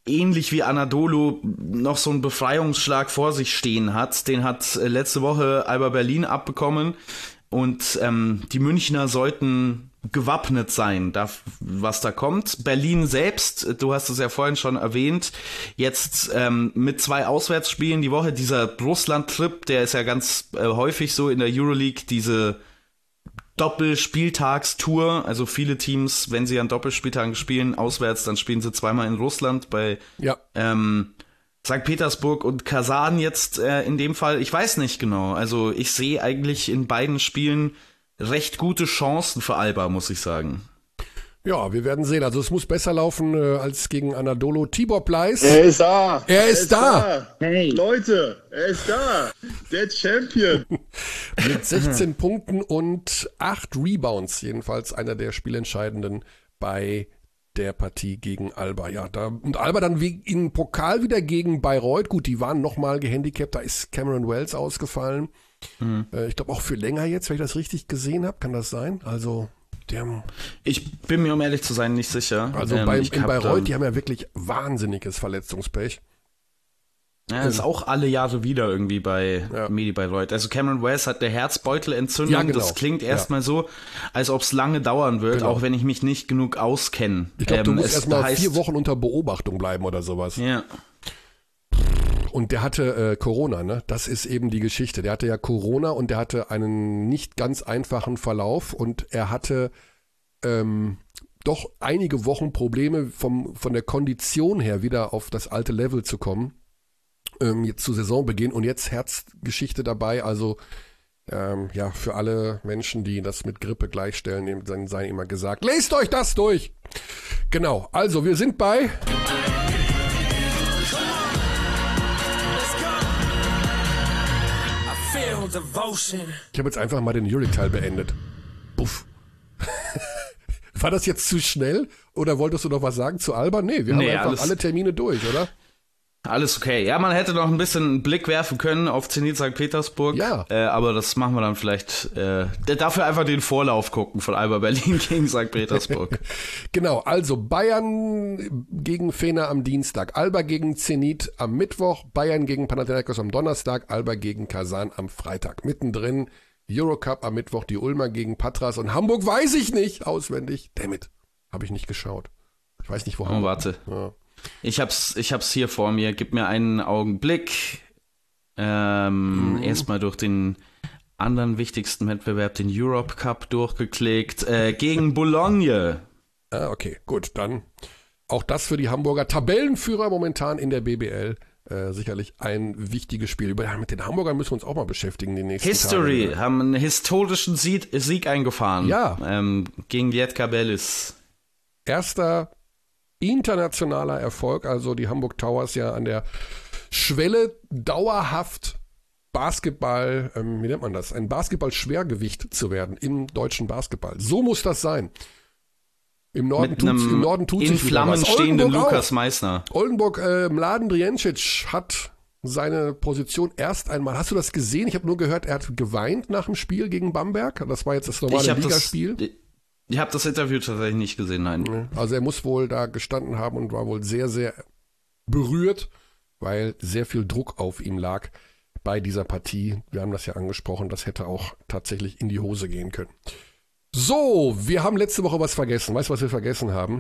ähnlich wie Anadolu noch so einen Befreiungsschlag vor sich stehen hat. Den hat äh, letzte Woche Alba Berlin abbekommen und ähm, die Münchner sollten gewappnet sein, da, was da kommt. Berlin selbst, du hast es ja vorhin schon erwähnt, jetzt ähm, mit zwei Auswärtsspielen die Woche, dieser Russland-Trip, der ist ja ganz äh, häufig so in der Euroleague, diese Doppelspieltagstour, also viele Teams, wenn sie an Doppelspieltagen spielen, auswärts, dann spielen sie zweimal in Russland bei ja. ähm, Sankt Petersburg und Kasan jetzt äh, in dem Fall, ich weiß nicht genau, also ich sehe eigentlich in beiden Spielen recht gute Chancen für Alba, muss ich sagen. Ja, wir werden sehen. Also es muss besser laufen äh, als gegen Anadolu. Tibor Pleiss. Er ist da. Er, er ist, ist da. da. Hey. Leute, er ist da. Der Champion. Mit sechzehn Punkten und acht Rebounds. Jedenfalls einer der spielentscheidenden bei der Partie gegen Alba. Ja, da, und Alba dann wie im Pokal wieder gegen Bayreuth. Gut, die waren nochmal gehandicapt. Da ist Cameron Wells ausgefallen. Mhm. Äh, ich glaube auch für länger jetzt, wenn ich das richtig gesehen habe. Kann das sein? Also, der... Ich bin mir, um ehrlich zu sein, nicht sicher. Also ähm, bei, in Bayreuth, die haben ja wirklich wahnsinniges Verletzungspech. Ja, das ist auch alle Jahre wieder irgendwie bei ja. Medi Bayreuth. Also Cameron Wells hat eine Herzbeutelentzündung. Ja, genau. Das klingt erstmal ja. so, als ob es lange dauern wird, genau. auch wenn ich mich nicht genug auskenne. Ich glaube, ähm, du musst erstmal heißt... vier Wochen unter Beobachtung bleiben oder sowas. Ja. Und der hatte äh, Corona, ne? Das ist eben die Geschichte. Der hatte ja Corona und der hatte einen nicht ganz einfachen Verlauf und er hatte ähm, doch einige Wochen Probleme vom, von der Kondition her wieder auf das alte Level zu kommen. Ähm, jetzt zu Saisonbeginn und jetzt Herzgeschichte dabei. Also ähm, ja, für alle Menschen, die das mit Grippe gleichstellen, dann sei immer gesagt, lest euch das durch. Genau, also wir sind bei... Ich habe jetzt einfach mal den Euroleague-Teil beendet. Puff. War das jetzt zu schnell? Oder wolltest du noch was sagen zu Alba? Nee, wir nee, haben einfach alles, alle Termine durch, oder? Alles okay. Ja, man hätte noch ein bisschen einen Blick werfen können auf Zenit Sankt Petersburg. Ja. Äh, aber das machen wir dann vielleicht. Äh, dafür einfach den Vorlauf gucken von Alba Berlin gegen Sankt Petersburg. Genau, also Bayern gegen Fener am Dienstag, Alba gegen Zenit am Mittwoch, Bayern gegen Panathinaikos am Donnerstag, Alba gegen Kasan am Freitag. Mittendrin Eurocup am Mittwoch, die Ulmer gegen Patras und Hamburg weiß ich nicht auswendig. Dammit, habe ich nicht geschaut. Ich weiß nicht, wo oh, Hamburg. Warte. Ja. Ich hab's, ich hab's hier vor mir. Gib mir einen Augenblick. Ähm, mhm. Erstmal durch den anderen wichtigsten Wettbewerb, den Europe Cup, durchgeklickt. Äh, gegen Bologna. Ah, okay, gut. Dann auch das für die Hamburger Tabellenführer momentan in der B B L. Äh, sicherlich ein wichtiges Spiel. Über, mit den Hamburgern müssen wir uns auch mal beschäftigen die nächsten History, Tage. Haben einen historischen Sieg, Sieg eingefahren. Ja. Ähm, gegen Vietka Belis. Erster internationaler Erfolg, also die Hamburg Towers ja an der Schwelle dauerhaft Basketball, ähm, wie nennt man das, ein Basketball-Schwergewicht zu werden im deutschen Basketball. So muss das sein. Im Norden tut im Norden tut in sich Flammen was. stehenden Oldenburg Lukas auch. Meissner. Oldenburg, äh, Mladen Drijancic hat seine Position erst einmal, hast du das gesehen? Ich habe nur gehört, er hat geweint nach dem Spiel gegen Bamberg. Das war jetzt das normale Ligaspiel. Das, ich habe das Interview tatsächlich nicht gesehen, nein. Also er muss wohl da gestanden haben und war wohl sehr, sehr berührt, weil sehr viel Druck auf ihm lag bei dieser Partie. Wir haben das ja angesprochen, das hätte auch tatsächlich in die Hose gehen können. So, wir haben letzte Woche was vergessen. Weißt du, was wir vergessen haben?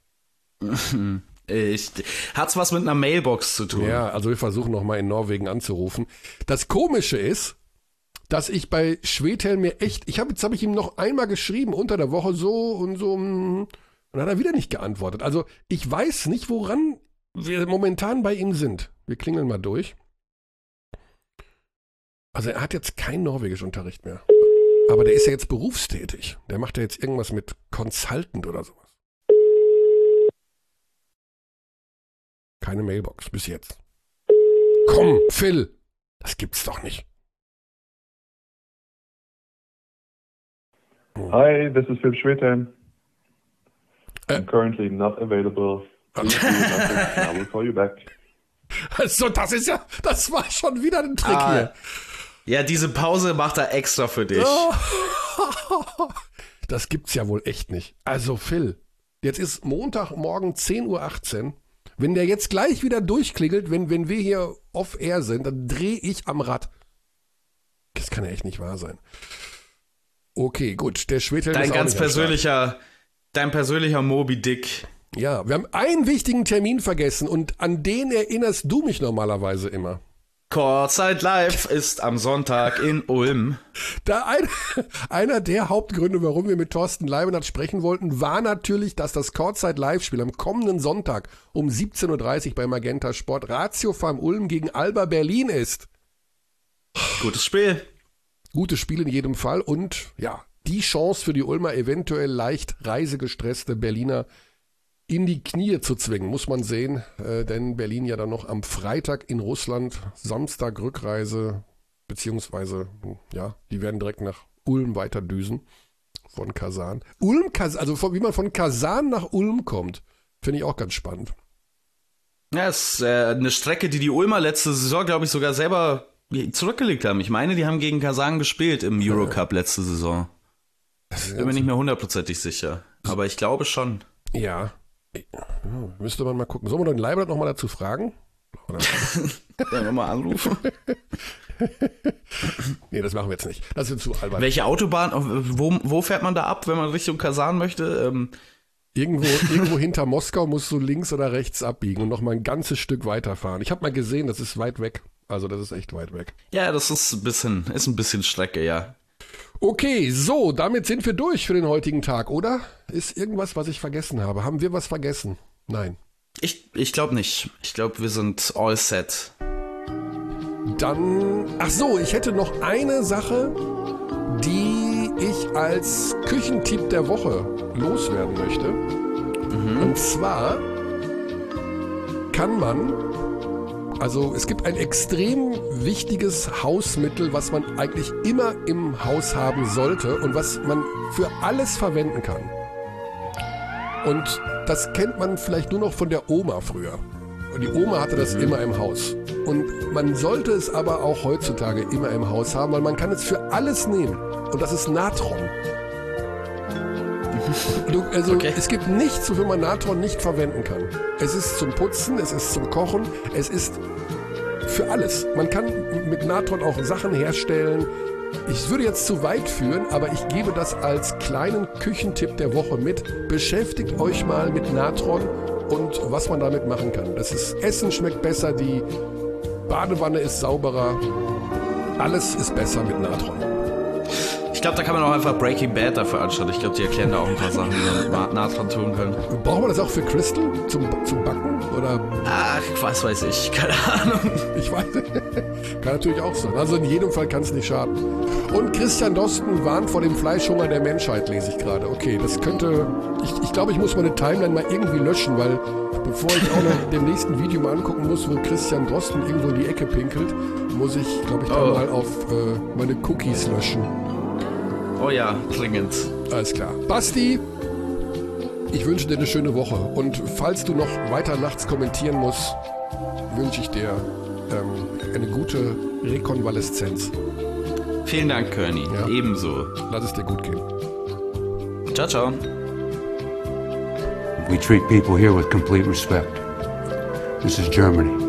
Ich, hat's was mit einer Mailbox zu tun? Ja, also wir versuchen nochmal in Norwegen anzurufen. Das Komische ist, dass ich bei Schwedhelm mir echt, ich habe jetzt habe ich ihm noch einmal geschrieben unter der Woche so und so und dann hat er wieder nicht geantwortet. Also ich weiß nicht, woran wir momentan bei ihm sind. Wir klingeln mal durch. Also er hat jetzt keinen Norwegischunterricht mehr. Aber der ist ja jetzt berufstätig. Der macht ja jetzt irgendwas mit Consultant oder sowas. Keine Mailbox bis jetzt. Komm, Phil. Das gibt's doch nicht. Hi, this is Phil Schwedhelm. Äh. I'm currently not available. Please leave a message and I will call you back. Also, das ist ja, das war schon wieder ein Trick ah, hier. Ja, diese Pause macht er extra für dich. Oh. Das gibt's ja wohl echt nicht. Also, Phil, jetzt ist Montagmorgen zehn Uhr achtzehn. Wenn der jetzt gleich wieder durchklingelt, wenn, wenn wir hier off-air sind, dann drehe ich am Rad. Das kann ja echt nicht wahr sein. Okay, gut. Der Schwedhelm Dein ist auch ganz nicht am Start. persönlicher, dein persönlicher Moby Dick. Ja, wir haben einen wichtigen Termin vergessen und an den erinnerst du mich normalerweise immer. Courtside Live ist am Sonntag in Ulm. Da ein, einer der Hauptgründe, warum wir mit Thorsten Leibenhardt sprechen wollten, war natürlich, dass das Courtside Live-Spiel am kommenden Sonntag um siebzehn Uhr dreißig bei Magenta Sport Ratio Farm Ulm gegen Alba Berlin ist. Gutes Spiel. Gutes Spiel in jedem Fall und ja, die Chance für die Ulmer eventuell leicht reisegestresste Berliner in die Knie zu zwingen, muss man sehen, äh, denn Berlin ja dann noch am Freitag in Russland, Samstag Rückreise, beziehungsweise, ja, die werden direkt nach Ulm weiter düsen von Kasan. Ulm, also von, wie man von Kasan nach Ulm kommt, finde ich auch ganz spannend. Ja, es ist äh, eine Strecke, die die Ulmer letzte Saison, glaube ich, sogar selber zurückgelegt haben. Ich meine, die haben gegen Kasan gespielt im Eurocup letzte Saison. Bin mir nicht mehr hundertprozentig sicher, aber ich glaube schon. Ja. Ja, müsste man mal gucken. Sollen wir den Leibert noch mal dazu fragen? Sollen wir mal anrufen? Nee, das machen wir jetzt nicht. Das ist zu albern. Welche Autobahn, wo, wo fährt man da ab, wenn man Richtung Kasan möchte? Ähm irgendwo, irgendwo hinter Moskau musst du links oder rechts abbiegen und noch mal ein ganzes Stück weiterfahren. Ich habe mal gesehen, das ist weit weg. Also das ist echt weit weg. Ja, das ist ein bisschen, ist ein bisschen Strecke, ja. Okay, so, damit sind wir durch für den heutigen Tag, oder? Ist irgendwas, was ich vergessen habe? Haben wir was vergessen? Nein. Ich, ich glaube nicht. Ich glaube, wir sind all set. Dann, ach so, ich hätte noch eine Sache, die ich als Küchentipp der Woche loswerden möchte. Mhm. Und zwar kann man, also es gibt ein extrem wichtiges Hausmittel, was man eigentlich immer im Haus haben sollte und was man für alles verwenden kann. Und das kennt man vielleicht nur noch von der Oma früher. Und die Oma hatte das mhm. immer im Haus. Und man sollte es aber auch heutzutage immer im Haus haben, weil man kann es für alles nehmen. Und das ist Natron. Du, also okay. Es gibt nichts, wofür man Natron nicht verwenden kann. Es ist zum Putzen, es ist zum Kochen, es ist für alles. Man kann mit Natron auch Sachen herstellen. Ich würde jetzt zu weit führen, aber ich gebe das als kleinen Küchentipp der Woche mit. Beschäftigt euch mal mit Natron und was man damit machen kann. Das ist, Essen schmeckt besser, die Badewanne ist sauberer. Alles ist besser mit Natron. Ich glaube, da kann man auch einfach Breaking Bad dafür anschauen. Ich glaube, die erklären da auch ein paar Sachen, die man mit Natron tun können. Brauchen wir das auch für Crystal zum, zum Backen? Oder? Ach, was weiß ich. Keine Ahnung. Ich weiß. Kann natürlich auch sein. Also in jedem Fall kann es nicht schaden. Und Christian Drosten warnt vor dem Fleischhunger der Menschheit, lese ich gerade. Okay, das könnte... Ich, ich glaube, ich muss meine Timeline mal irgendwie löschen, weil bevor ich auch noch dem nächsten Video mal angucken muss, wo Christian Drosten irgendwo in die Ecke pinkelt, muss ich, glaube ich, da oh. mal auf äh, meine Cookies löschen. Oh ja, dringend. Alles klar. Basti, ich wünsche dir eine schöne Woche. Und falls du noch weiter nachts kommentieren musst, wünsche ich dir ähm, eine gute Rekonvaleszenz. Vielen Dank, Körny. Ja. Ebenso. Lass es dir gut gehen. Ciao, ciao. We treat people here with complete respect. This is Germany.